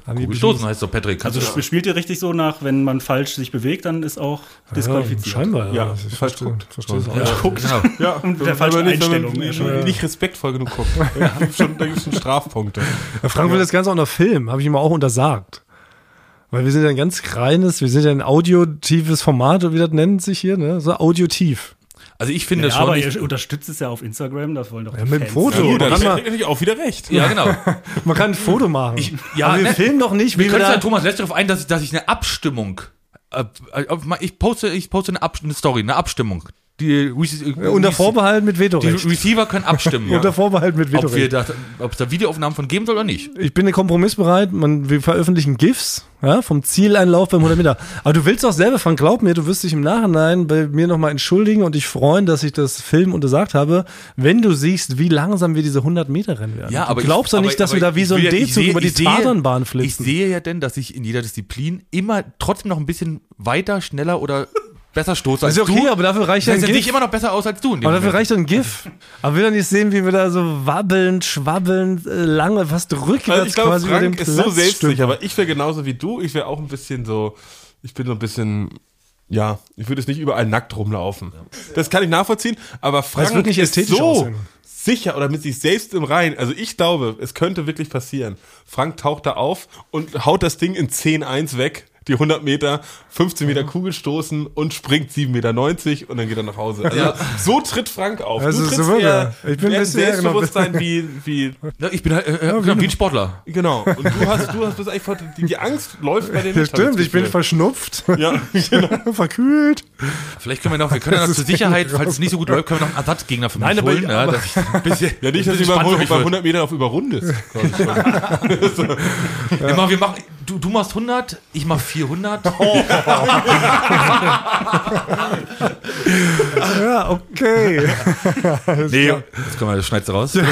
S1: Kugelstoßen heißt doch, Patrick.
S5: Also spielt ihr richtig so nach, wenn man falsch sich bewegt, dann ist auch disqualifiziert.
S3: Scheinbar,
S2: Ja,
S3: Ich
S2: falsch
S3: verstehe es auch.
S1: Ja, guckt. Genau.
S2: Ja,
S5: Und der falschen
S2: wenn man
S5: Einstellung.
S2: nicht respektvoll genug guckt. Da gibt es schon Strafpunkte.
S3: Ja, Frank will das Ganze auch noch filmen, habe ich ihm auch untersagt. Weil wir sind ja ein ganz wir sind ja ein audiotives Format, wie das nennt sich hier, ne? So audiotiv.
S1: Also ich finde
S5: Ja,
S1: schon.
S5: aber ihr unterstützt es ja auf Instagram, das wollen doch die
S3: mit dem
S5: Fans.
S3: Foto.
S2: Ja, da
S3: Kann
S2: hat
S3: man-
S2: natürlich auch wieder recht.
S1: Ja, genau.
S3: Man kann ein Foto machen. aber wir
S1: ne,
S3: filmen doch nicht, wie
S1: Wir
S3: wir
S1: können
S3: da...
S1: ja, Thomas lässt darauf ein, dass ich eine Abstimmung, ich poste eine Story, eine Abstimmung.
S3: Unter Vorbehalt mit
S1: Die
S3: Vetorecht.
S1: Receiver können abstimmen,
S3: Unter Vorbehalt mit
S1: ob
S3: Vetorecht.
S1: es da Videoaufnahmen von geben soll oder nicht.
S3: Ich bin kompromissbereit. Wir veröffentlichen GIFs, ja, vom Zieleinlauf beim 100 Meter. Aber du willst doch selber, Frank, glaub mir, du wirst dich im Nachhinein bei mir nochmal entschuldigen und dich freuen, dass ich das Film untersagt habe, wenn du siehst, wie langsam wir diese 100 Meter rennen werden.
S1: Ja, aber
S3: du glaubst doch nicht, dass wir da wie so ein D-Zug über die Tatanbahn
S1: Ich
S3: flitzen.
S1: sehe ja denn, dass ich in jeder Disziplin immer trotzdem noch ein bisschen weiter, schneller oder besser stoße als
S3: Das ist okay,
S1: du.
S3: aber dafür reicht ja
S1: Das
S3: ein
S1: sehe ich
S3: GIF.
S1: immer noch besser aus als du. In dem
S3: Aber dafür
S1: Moment.
S3: reicht doch ein GIF. Aber will doch nicht sehen, wie wir da so wabbelnd, schwabbelnd, lange, fast rückwärts
S2: Also ich glaube,
S3: quasi über den
S2: Frank ist
S3: Platz
S2: so selbstsicher,
S3: stülpen.
S2: aber ich wäre genauso wie du. Ich wäre auch ein bisschen so, ich bin so ein bisschen, ja, ich würde jetzt nicht überall nackt rumlaufen. Das kann ich nachvollziehen, aber Frank
S3: wird nicht
S2: ist
S3: ästhetisch
S2: so
S3: aussehen.
S2: sicher oder mit sich selbst im Reinen. Also ich glaube, es könnte wirklich passieren. Frank taucht da auf und haut das Ding in 10-1 weg. Die 100 Meter, 15 Meter Kugelstoßen und springt 7,90 Meter und dann geht er nach Hause. Also so tritt Frank auf.
S3: Also
S2: du trittst
S3: so wird
S2: eher,
S3: er. Ich bin ein
S2: eher
S3: bisschen-
S2: Selbstbewusstsein wie
S1: Ja, ich bin halt wie ein Sportler.
S2: genau. Und du hast das eigentlich die Angst läuft bei dir
S3: Ja,
S2: nicht. hab
S3: stimmt,
S2: das
S3: ich bin
S2: Gefühl.
S3: verschnupft,
S2: Ja, genau.
S3: verkühlt.
S1: Vielleicht können wir ja noch zur Sicherheit, falls es nicht so gut läuft, können wir noch einen Ersatzgegner für mich
S3: Nein, aber-
S1: holen. Ja, dass ich ein bisschen,
S2: Ja, nicht, dass
S1: ein bisschen
S2: du beim
S1: spannend für mich wird.
S2: 100 Meter auf überrundest.
S1: Wir machen, du machst 100, ich mach 400.
S3: Ja, okay.
S1: Nee, das schneidest du raus.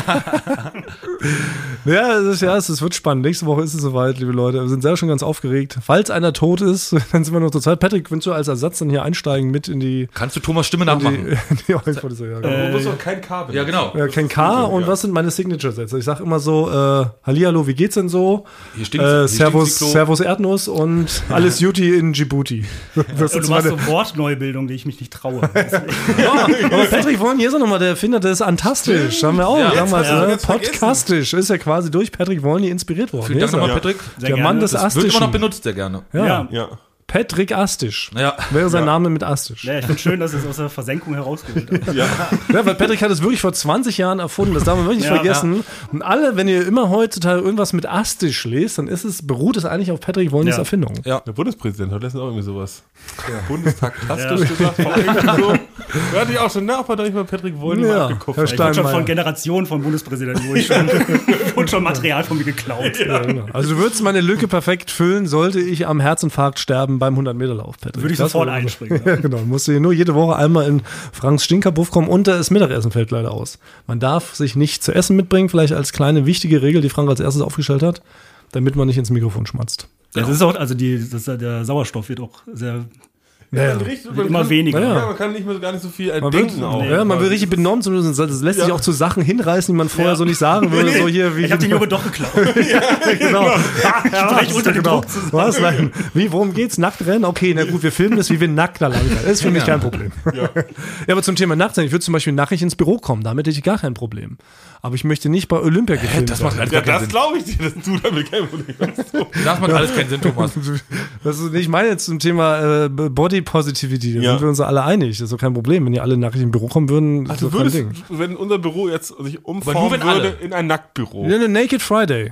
S3: Ja, es wird spannend. Nächste Woche ist es soweit, liebe Leute. Wir sind selber schon ganz aufgeregt. Falls einer tot ist, dann sind wir noch zur Zeit. Patrick, willst du als Ersatz dann hier einsteigen mit in die...
S1: Kannst du Thomas Stimme nachmachen?
S3: Ja, ich wollte so, ja, genau.
S2: Du musst doch kein Kabel.
S1: Ja, genau.
S3: Ja, kein K und was sind meine Signature-Sätze? Ich sag immer so, Hallihallo, wie geht's denn so?
S1: Hier stinkt's,
S3: Servus Erdnuss und alles Juti in Djibouti. Das
S5: Und
S3: ist
S5: du machst
S3: meine,
S5: so Wortneubildung, die ich mich nicht traue.
S3: aber Patrick Wollny, hier ist er nochmal, der Erfinder des Antastisch. Haben wir auch
S1: Ja,
S3: damals,
S2: jetzt
S3: ne?
S2: jetzt vergessen.
S3: Podcastisch. Ist ja quasi durch Patrick Wollny inspiriert worden.
S1: Vielen
S3: Hier
S1: Dank
S3: ist er.
S1: nochmal, Patrick.
S5: Sehr
S3: Der
S5: gerne.
S3: Mann des
S1: Das wird immer noch
S3: Astischen.
S1: benutzt, sehr gerne.
S3: Ja.
S2: Ja.
S3: Patrick Astisch.
S1: Ja.
S3: Wäre sein Name mit Astisch.
S5: Ja, ich finde schön, dass es aus der Versenkung herausgeholt hat.
S3: Ja, weil Patrick hat es wirklich vor 20 Jahren erfunden, das darf man wirklich nicht
S5: Ja,
S3: vergessen. Und alle, wenn ihr immer heutzutage irgendwas mit Astisch lest, dann beruht es eigentlich auf Patrick Wollnys
S5: Ja.
S3: Erfindung.
S1: Ja.
S2: Der Bundespräsident hat letztens auch irgendwie sowas. Bundestag tastisch gesagt. War irgendwie so. Da hatte ich auch schon nach, hat da nicht mal Patrick Wollny mal
S3: Ja,
S2: abgekupft.
S3: Herr
S5: Ich wurde schon
S3: Steinmeier.
S5: von Generationen von Bundespräsidenten, wurde schon Material von mir geklaut.
S3: Ja, genau. Also du würdest meine Lücke perfekt füllen, sollte ich am Herzinfarkt sterben beim 100-Meter-Lauf, Patrick.
S5: Würde ich
S3: Das
S5: sofort
S3: würde-
S5: einspringen.
S3: Ja, genau. Musst du hier nur jede Woche einmal in Franks Stinkerbuff kommen und das Mittagessen fällt leider aus. Man darf sich nicht zu essen mitbringen, vielleicht als kleine wichtige Regel, die Frank als erstes aufgestellt hat, damit man nicht ins Mikrofon schmatzt.
S5: Das ist auch, also der Sauerstoff wird auch sehr,
S3: Ja,
S5: wird immer weniger.
S3: Ja.
S2: Ja, man kann nicht mehr gar nicht so viel
S3: Man
S2: denken
S3: wird,
S2: auch.
S3: ja, man will richtig benommen, das lässt sich auch zu Sachen hinreißen, die man vorher so nicht sagen würde. So hier, wie
S5: Ich habe den Junge doch geklaut.
S3: genau.
S5: Gleich unter dem
S3: Genau.
S5: Druck zusammen.
S3: Was? Nein. Worum geht's? Nackt rennen? Okay, na gut, wir filmen das, wie wir nackt da lang rennen. Das ist für mich kein Problem. Ja, aber zum Thema Nackt sein, ich würde zum Beispiel nackig ins Büro kommen, damit hätte ich gar kein Problem. Aber ich möchte nicht bei Olympia gefilmt
S1: Das macht
S3: werden.
S1: alles
S2: Ja,
S1: gar keinen
S2: das
S1: Sinn.
S2: glaube ich dir, dass du damit kein Problem hast.
S1: Das macht alles keinen Sinn, Thomas.
S3: Das ist, ich meine jetzt zum Thema Body Positivity, da
S2: Ja.
S3: sind wir uns alle einig. Das ist doch kein Problem. Wenn die alle nackig im Büro kommen würden, ist
S2: Also
S3: doch kein
S2: würdest,
S3: Ding.
S2: wenn unser Büro jetzt sich
S1: Aber
S2: umformen
S1: nur wenn alle.
S2: würde in ein Nacktbüro.
S3: Ja, eine Naked Friday.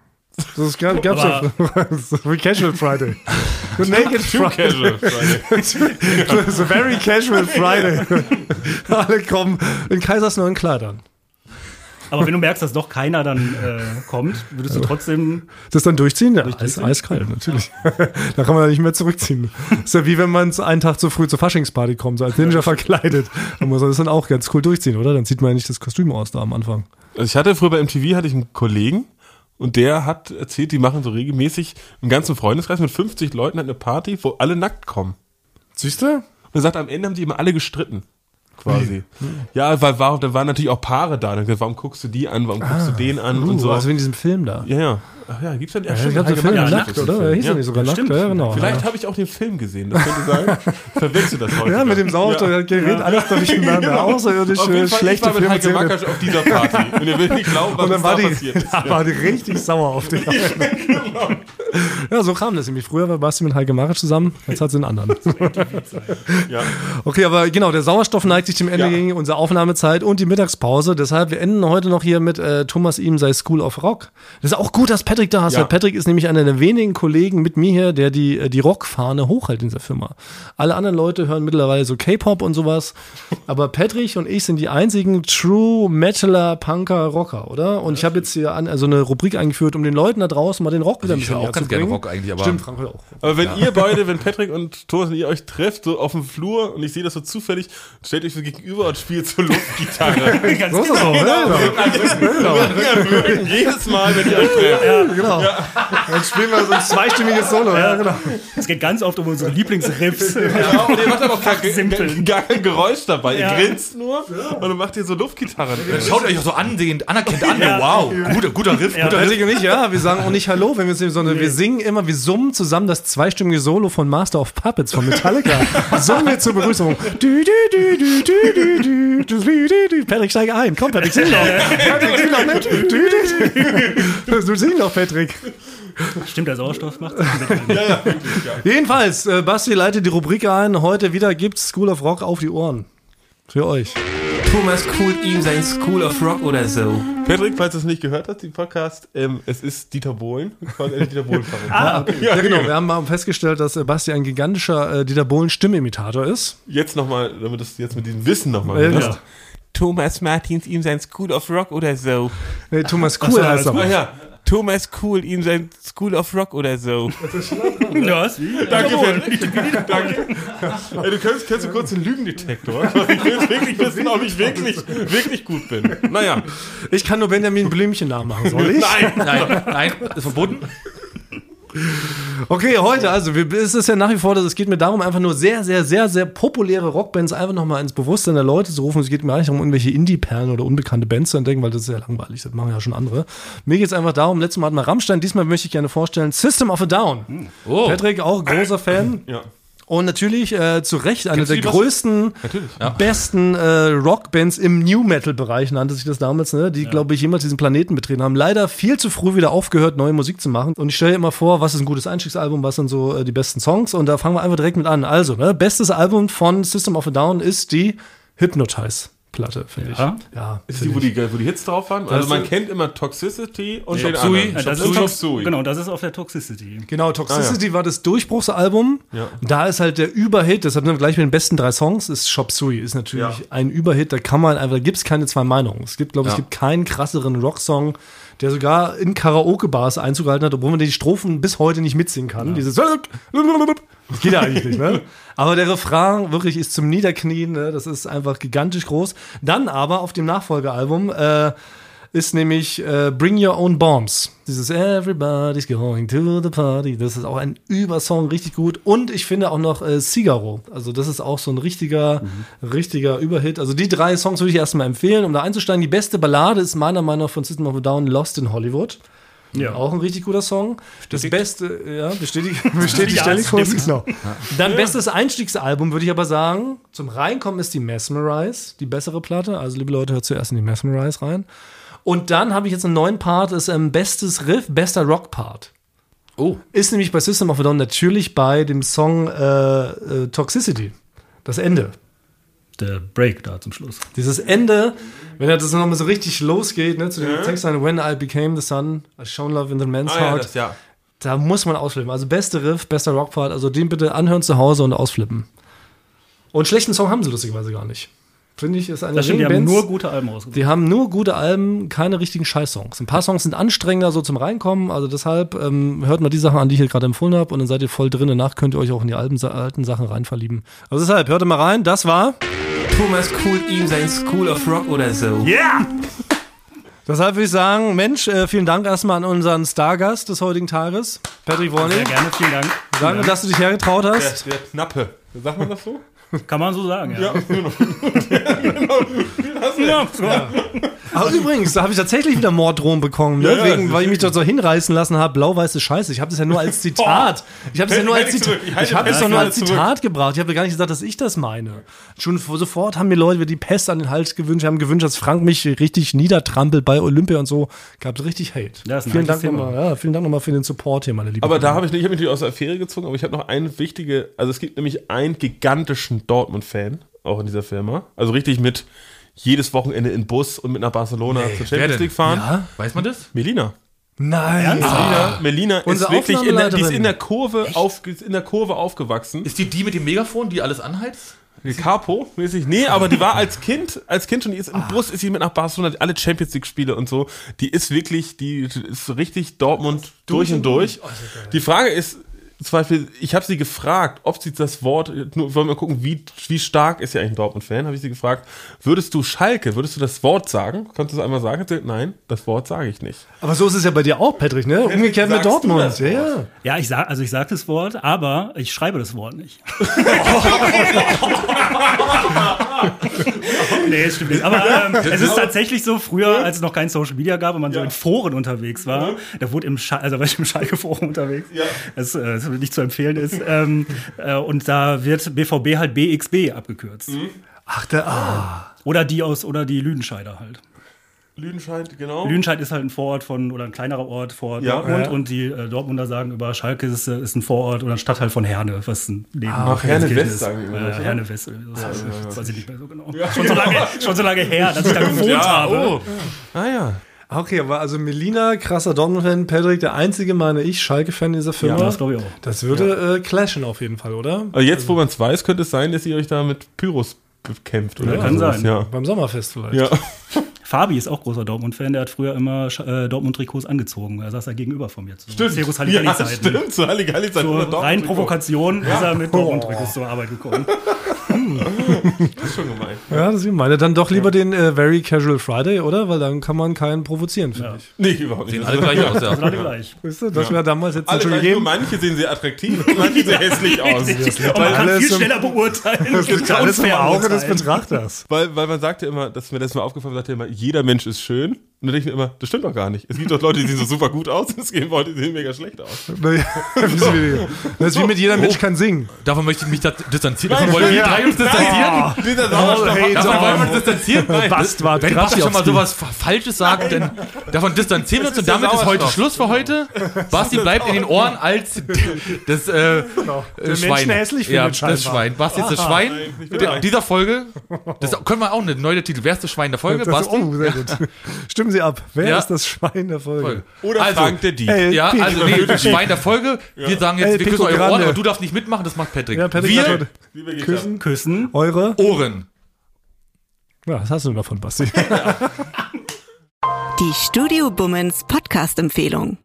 S3: Das gab's ja. Wie Casual Friday. The Naked
S2: Too
S3: Friday.
S2: casual. Friday.
S3: It's a very casual Friday. Alle kommen in Kaisersneuen Kleidern.
S5: Aber wenn du merkst, dass doch keiner dann kommt, würdest du trotzdem.
S3: Das dann durchziehen? Ja,
S5: Durchziehen?
S3: eiskalt, natürlich. Da kann man ja nicht mehr zurückziehen. Das ist ja wie wenn man einen Tag zu früh zur Faschingsparty kommt, so als Ninja verkleidet. Dann muss man das dann auch ganz cool durchziehen, oder? Dann zieht man ja nicht das Kostüm aus da am Anfang.
S2: Also ich hatte früher bei MTV einen Kollegen und der hat erzählt, die machen so regelmäßig einen ganzen Freundeskreis mit 50 Leuten eine Party, wo alle nackt kommen.
S3: Siehst du?
S2: Und er sagt, am Ende haben die immer alle gestritten. quasi. Ja, weil da waren natürlich auch Paare da. Dann gesagt, warum guckst du die an, warum guckst du den an und so.
S3: Also in diesem Film da.
S2: Ja. Ach ja, gibt's dann
S3: Ich glaube, der Film nackt, oder? Der hieß ja nicht sogar nackt, ja, genau.
S2: Vielleicht habe ich auch den Film gesehen, das könnte sein. Ich verwechsel das heute.
S3: Ja, mit dem Sauerstoffgerät, alles durcheinander, außerirdische, schlechte
S2: Filme. Ich war mit Heike
S3: Filme.
S2: Makatsch auf dieser Party. Und ihr will nicht glauben, was
S3: Und dann
S2: da passiert ist.
S3: war die richtig sauer auf dich. Ja, so kam das nämlich. Früher war Basti mit Heike Makatsch zusammen, jetzt hat sie einen anderen.
S2: Ja.
S3: Okay, aber genau, der Sauerstoff neigt sich dem Ende gegen unsere Aufnahmezeit und die Mittagspause. Deshalb, wir enden heute noch hier mit Thomas Ihm sei School of Rock. Das ist auch gut, dass Patrick da ist.
S2: Ja.
S3: Weil Patrick ist nämlich einer der wenigen Kollegen mit mir hier, der die Rockfahne hochhält in dieser Firma. Alle anderen Leute hören mittlerweile so K-Pop und sowas. Aber Patrick und ich sind die einzigen True Metaler, Punker, Rocker, oder? Und ich habe jetzt hier so eine Rubrik eingeführt, um den Leuten da draußen mal den Rock wieder
S1: Ich höre auch ganz gerne Rock eigentlich, aber
S3: Stimmt, Frank hört auch.
S2: Aber wenn ihr beide, wenn Patrick und Thomas und ihr euch trefft, so auf dem Flur und ich sehe das so zufällig, stellt euch so gegenüber und spielt so Luftgitarre.
S3: So ist das auch,
S2: Jedes Mal, wenn ihr euch trefft.
S3: ja, genau. Dann spielen wir so ein zweistimmiges Solo, ja, genau.
S5: Es geht ganz oft um unsere Lieblingsriffs.
S2: Ja, und ihr macht aber auch
S5: Simpel.
S2: gar kein Geräusch dabei.
S5: Ja.
S2: Ihr grinst nur und dann macht ihr so Luftgitarren.
S1: schaut euch auch so anerkennt an. Wow, guter Riff, guter Riff.
S3: Patrick und ich, ja, wir sagen auch nicht Hallo, wenn wir uns sondern wir singen immer, wir summen zusammen das zweistimmige Solo von Master of Puppets von Metallica. Summen wir zur Begrüßung. Patrick, steige ein. Komm, Patrick, sing doch. Patrick, sing doch mit. Du sing doch, Patrick.
S5: Stimmt, der Sauerstoff macht
S3: Jedenfalls, Basti leitet die Rubrik ein. Heute wieder gibt's School of Rock auf die Ohren. Für euch.
S6: Thomas coolt ihm sein School of Rock oder so.
S2: Patrick, falls du es nicht gehört hast, den Podcast, es ist Dieter Bohlen. Quasi eine Dieter Bohlen-Parodie.
S3: Okay. Ja, genau. Wir haben mal festgestellt, dass Basti ein gigantischer Dieter Bohlen Stimmimitator ist.
S2: Jetzt nochmal, damit du es jetzt mit diesem Wissen nochmal
S3: Ja.
S2: hast.
S6: Thomas Martins ihm sein School of Rock oder so.
S3: Nee, Thomas Cool heißt er.
S2: Ah ja,
S6: Thomas cool ihm sein School of Rock oder so.
S5: Ja,
S2: danke, Patrick. Danke. Ey, kennst du kurz den Lügendetektor? Ich will jetzt wirklich wissen, ob ich wirklich gut bin. Naja.
S3: Ich kann nur Benjamin Blümchen nachmachen, soll ich?
S1: Nein, ist verboten.
S3: Okay, heute, also es ist ja nach wie vor, es geht mir darum, einfach nur sehr, sehr, sehr, sehr populäre Rockbands einfach nochmal ins Bewusstsein der Leute zu rufen. Es geht mir eigentlich darum, irgendwelche Indie-Perlen oder unbekannte Bands zu entdecken, weil das ist ja langweilig, das machen ja schon andere. Mir geht es einfach darum, letztes Mal hatten wir Rammstein, diesmal möchte ich gerne vorstellen System of a Down.
S1: Oh.
S3: Patrick, auch großer Fan.
S2: Ja.
S3: Und natürlich zu Recht eine
S2: Kennst du
S3: der
S2: die was?
S3: größten,
S1: Ja.
S3: besten Rockbands im New-Metal-Bereich, nannte sich das damals, ne? Die, glaube ich, jemals diesen Planeten betreten haben. Leider viel zu früh wieder aufgehört, neue Musik zu machen. Und ich stelle immer vor, was ist ein gutes Einstiegsalbum, was sind so die besten Songs. Und da fangen wir einfach direkt mit an. Also, ne? Bestes Album von System of a Down ist die Hypnotize-Platte, finde ich.
S5: Ja?
S3: Ja,
S2: Ist die, wo die Hits drauf waren? Also man kennt immer Toxicity und den
S1: Chop Suey.
S2: anderen.
S5: Das
S2: Chop
S5: ist
S2: Suey.
S5: genau, das ist auf der Toxicity.
S3: Genau, Toxicity war das Durchbruchsalbum.
S2: Ja.
S3: Da ist halt der Überhit, deshalb sind wir gleich mit den besten 3 Songs, ist Chop Suey. Ist natürlich ein Überhit, da kann man einfach, da gibt es keine zwei Meinungen. Es gibt, glaube ich, es gibt keinen krasseren Rocksong, der sogar in Karaoke-Bars Einzug gehalten hat, obwohl man die Strophen bis heute nicht mitsingen kann. Dieses das geht ja eigentlich nicht, ne? Aber der Refrain wirklich ist zum Niederknien, ne? Das ist einfach gigantisch groß. Dann aber auf dem Nachfolgealbum ist nämlich Bring Your Own Bombs. Dieses Everybody's going to the party. Das ist auch ein Übersong, richtig gut. Und ich finde auch noch Cigaro. Also das ist auch so ein richtiger Überhit. Also die 3 Songs würde ich erstmal empfehlen, um da einzusteigen. Die beste Ballade ist meiner Meinung nach von System of a Down, Lost in Hollywood.
S5: Ja.
S3: Auch ein richtig guter Song. Das Beste, ja, bestätigt
S5: Ja,
S3: Stellingkurs,
S5: stimmt.
S3: genau. Dann bestes Einstiegsalbum, würde ich aber sagen, zum Reinkommen ist die Mesmerize, die bessere Platte. Also, liebe Leute, hört zuerst in die Mesmerize rein. Und dann habe ich jetzt einen neuen Part, ist bestes Riff, bester Rock-Part.
S1: Oh.
S3: Ist nämlich bei System of a Down natürlich bei dem Song Toxicity. Das Ende.
S5: Der Break da zum Schluss.
S3: Dieses Ende, wenn das nochmal so richtig losgeht, ne, zu den Texten When I Became the Sun, I Shone Love in the Man's Heart. Da muss man ausflippen. Also beste Riff, bester Rockpart. Also den bitte anhören zu Hause und ausflippen. Und schlechten Song haben sie lustigerweise gar nicht. Finde ich, ist eine
S5: Das stimmt, die
S3: der
S5: haben
S3: Bands,
S5: nur gute Alben rausgebracht.
S3: die haben nur gute Alben, keine richtigen Scheiß-Songs. Ein paar Songs sind anstrengender so zum Reinkommen, also deshalb hört mal die Sachen an, die ich hier gerade empfohlen habe und dann seid ihr voll drin. Danach könnt ihr euch auch in die alten Sachen rein verlieben. Also deshalb, hört mal rein, das war...
S6: Thomas coolt ihm sein School of Rock oder so.
S3: Yeah! Deshalb würde ich sagen, Mensch, vielen Dank erstmal an unseren Stargast des heutigen Tages, Patrick Warning.
S5: Sehr gerne, vielen Dank.
S3: Danke, dass du dich hergetraut hast.
S2: Der Knappe. Sagt man das so?
S5: Kann man so sagen, ja.
S3: Aber übrigens, da habe ich tatsächlich wieder Morddrohungen bekommen, ne? Weil ich mich dort so hinreißen lassen habe. Blau-weiß ist scheiße. Ich habe das ja nur als Zitat. Ich habe es doch nur als Zitat gebracht. Ich habe gar nicht gesagt, dass ich das meine. Schon sofort haben mir Leute die Pest an den Hals gewünscht, haben gewünscht, dass Frank mich richtig niedertrampelt bei Olympia und so. Gab es richtig Hate.
S5: Vielen Dank
S3: nochmal für den Support hier, meine Lieben.
S2: Aber da habe ich mich natürlich aus der Affäre gezogen, aber ich habe noch eine wichtige, also es gibt nämlich einen gigantischen Dortmund-Fan, auch in dieser Firma. Also richtig mit jedes Wochenende in Bus und mit nach Barcelona zur Champions League fahren.
S1: Ja? Weiß man das?
S2: Melina.
S3: Nein.
S2: Melina ist wirklich die ist in der Kurve aufgewachsen.
S1: Ist die mit dem Megafon, die alles anheizt?
S2: Capo-mäßig? Nee, aber die war als Kind schon, die ist im Bus, ist sie mit nach Barcelona, alle Champions League-Spiele und so. Die ist richtig Dortmund durch und durch. Die Frage ist, zum Beispiel, ich habe sie gefragt, ob sie das Wort, nur wollen wir gucken, wie stark ist sie eigentlich ein Dortmund-Fan, habe ich sie gefragt, würdest du das Wort sagen? Kannst du das einmal sagen? Nein, das Wort sage ich nicht.
S3: Aber so ist es ja bei dir auch, Patrick, ne? Umgekehrt mit Dortmund.
S5: Ja, ich sag das Wort, aber ich schreibe das Wort nicht. Nee, das stimmt nicht. Aber es ist tatsächlich so, früher, als es noch kein Social Media gab und man so in Foren unterwegs war, da wurde war ich im Schalke-Forum unterwegs, das nicht zu empfehlen ist, und da wird BVB halt BXB abgekürzt. Oder die Lüdenscheider halt.
S2: Lüdenscheid, genau.
S5: Lüdenscheid ist halt ein Vorort oder ein kleinerer Ort vor Dortmund und die Dortmunder sagen über Schalke ist ein Vorort oder ein Stadtteil von Herne, was ein
S2: Herne West sagen die immer.
S5: Herne West, das weiß ich nicht mehr so genau. Ja. Schon so lange her, dass ich da gewohnt habe.
S3: Okay, aber also Melina, krasser Dortmund-Fan, Patrick, der einzige, meine ich, Schalke-Fan dieser Firma.
S5: Ja, das glaube ich auch.
S3: Das würde clashen auf jeden Fall, oder?
S2: Aber jetzt, wo man es weiß, könnte es sein, dass ihr euch da mit Pyros bekämpft. Oder
S5: kann sein.
S2: Ja.
S3: Beim Sommerfest vielleicht.
S2: Ja.
S5: Fabi ist auch großer Dortmund-Fan, der hat früher immer Dortmund-Trikots angezogen. Er saß da gegenüber von mir.
S2: Stimmt.
S5: Stimmt,
S2: zu Halligalli-Zeiten.
S5: Zur reinen Provokation ist er mit Dortmund-Trikots zur Arbeit gekommen.
S2: Das ist schon gemein.
S3: Ja, das ist gemein. Dann doch lieber den Very Casual Friday, oder? Weil dann kann man keinen provozieren, finde ich.
S2: Nee, überhaupt nicht.
S1: Sehen alle gleich aus, ja.
S5: Alle gleich.
S3: Weißt du, das wäre damals jetzt
S2: alle
S3: schon
S2: gleich,
S3: gegeben.
S2: nur manche sehen sehr attraktiv und manche sehen hässlich aus.
S5: Und man kann viel schneller beurteilen.
S3: Das liegt alles im Auge des Betrachters.
S2: Weil man sagt ja immer, dass mir das mal aufgefallen sagt ja immer, jeder Mensch ist schön. Und dann denke ich mir immer, das stimmt doch gar nicht. Es gibt doch Leute, die sehen so super gut aus und es gibt Leute, die sehen mega schlecht aus.
S3: Das ist wie mit jeder Mensch kann singen.
S1: Davon möchte ich mich distanzieren. Davon wollen wir drei uns distanzieren. Davon wollen wir uns distanzieren. Wenn Basti schon mal sowas Falsches sagt, dann davon distanzieren wir uns und damit ist heute Schluss für heute. Basti bleibt in den Ohren als das Schwein.
S3: Hässlich
S1: ja, das Schwein. Basti ist das Schwein dieser Folge. Das können wir auch eine neue Titel. Wer ist das Schwein der Folge? Basti?
S3: Oh, sehr gut. Stimmen Sie ab. Wer ist das Schwein der Folge?
S2: Oder Frank der Dieb.
S1: Ja, also das Schwein der Folge. Wir sagen jetzt, wir küssen eure Ohren, aber du darfst nicht mitmachen, das macht Patrick.
S3: Ja, Patrick
S1: wir
S5: küssen
S3: eure
S1: Ohren.
S3: Ja, was hast du davon, Basti?
S7: Die Studio Bummens Podcast-Empfehlung.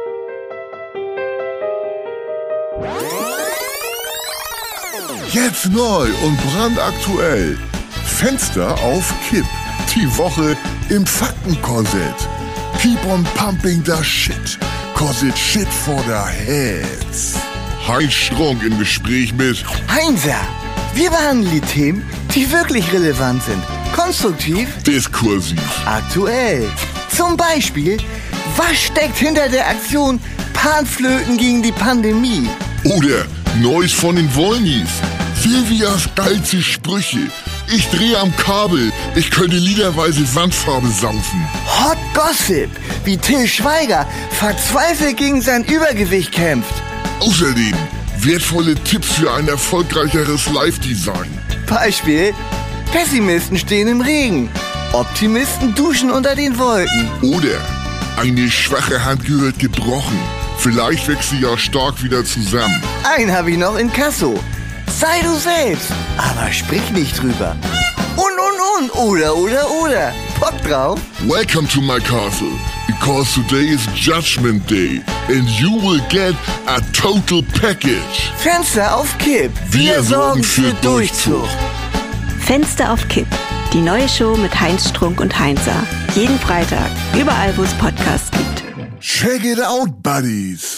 S8: Jetzt neu und brandaktuell. Fenster auf Kipp. Die Woche im Faktenkorsett. Keep on pumping the shit. Cause it's shit for the heads. Heinz Strunk im Gespräch mit
S9: Heinzer. Wir behandeln die Themen, die wirklich relevant sind. Konstruktiv.
S8: Diskursiv.
S9: Aktuell. Zum Beispiel, was steckt hinter der Aktion Panflöten gegen die Pandemie?
S8: Oder Neues von den Wollnies. Silvias geilste Sprüche. Ich drehe am Kabel. Ich könnte liederweise Wandfarbe saufen.
S9: Hot Gossip, wie Till Schweiger verzweifelt gegen sein Übergewicht kämpft.
S8: Außerdem wertvolle Tipps für ein erfolgreicheres Live-Design.
S9: Beispiel, Pessimisten stehen im Regen. Optimisten duschen unter den Wolken.
S8: Oder eine schwache Hand gehört gebrochen. Vielleicht wächst sie ja stark wieder zusammen.
S9: Einen habe ich noch in Kasso. Sei du selbst, aber sprich nicht drüber. Und. Oder. Bock drauf?
S8: Welcome to my castle, because today is Judgment Day and you will get a total package.
S9: Fenster auf Kipp. Wir sorgen für Durchzug.
S7: Fenster auf Kipp. Die neue Show mit Heinz Strunk und Heinzer. Jeden Freitag, überall wo es Podcasts gibt.
S8: Check it out, buddies.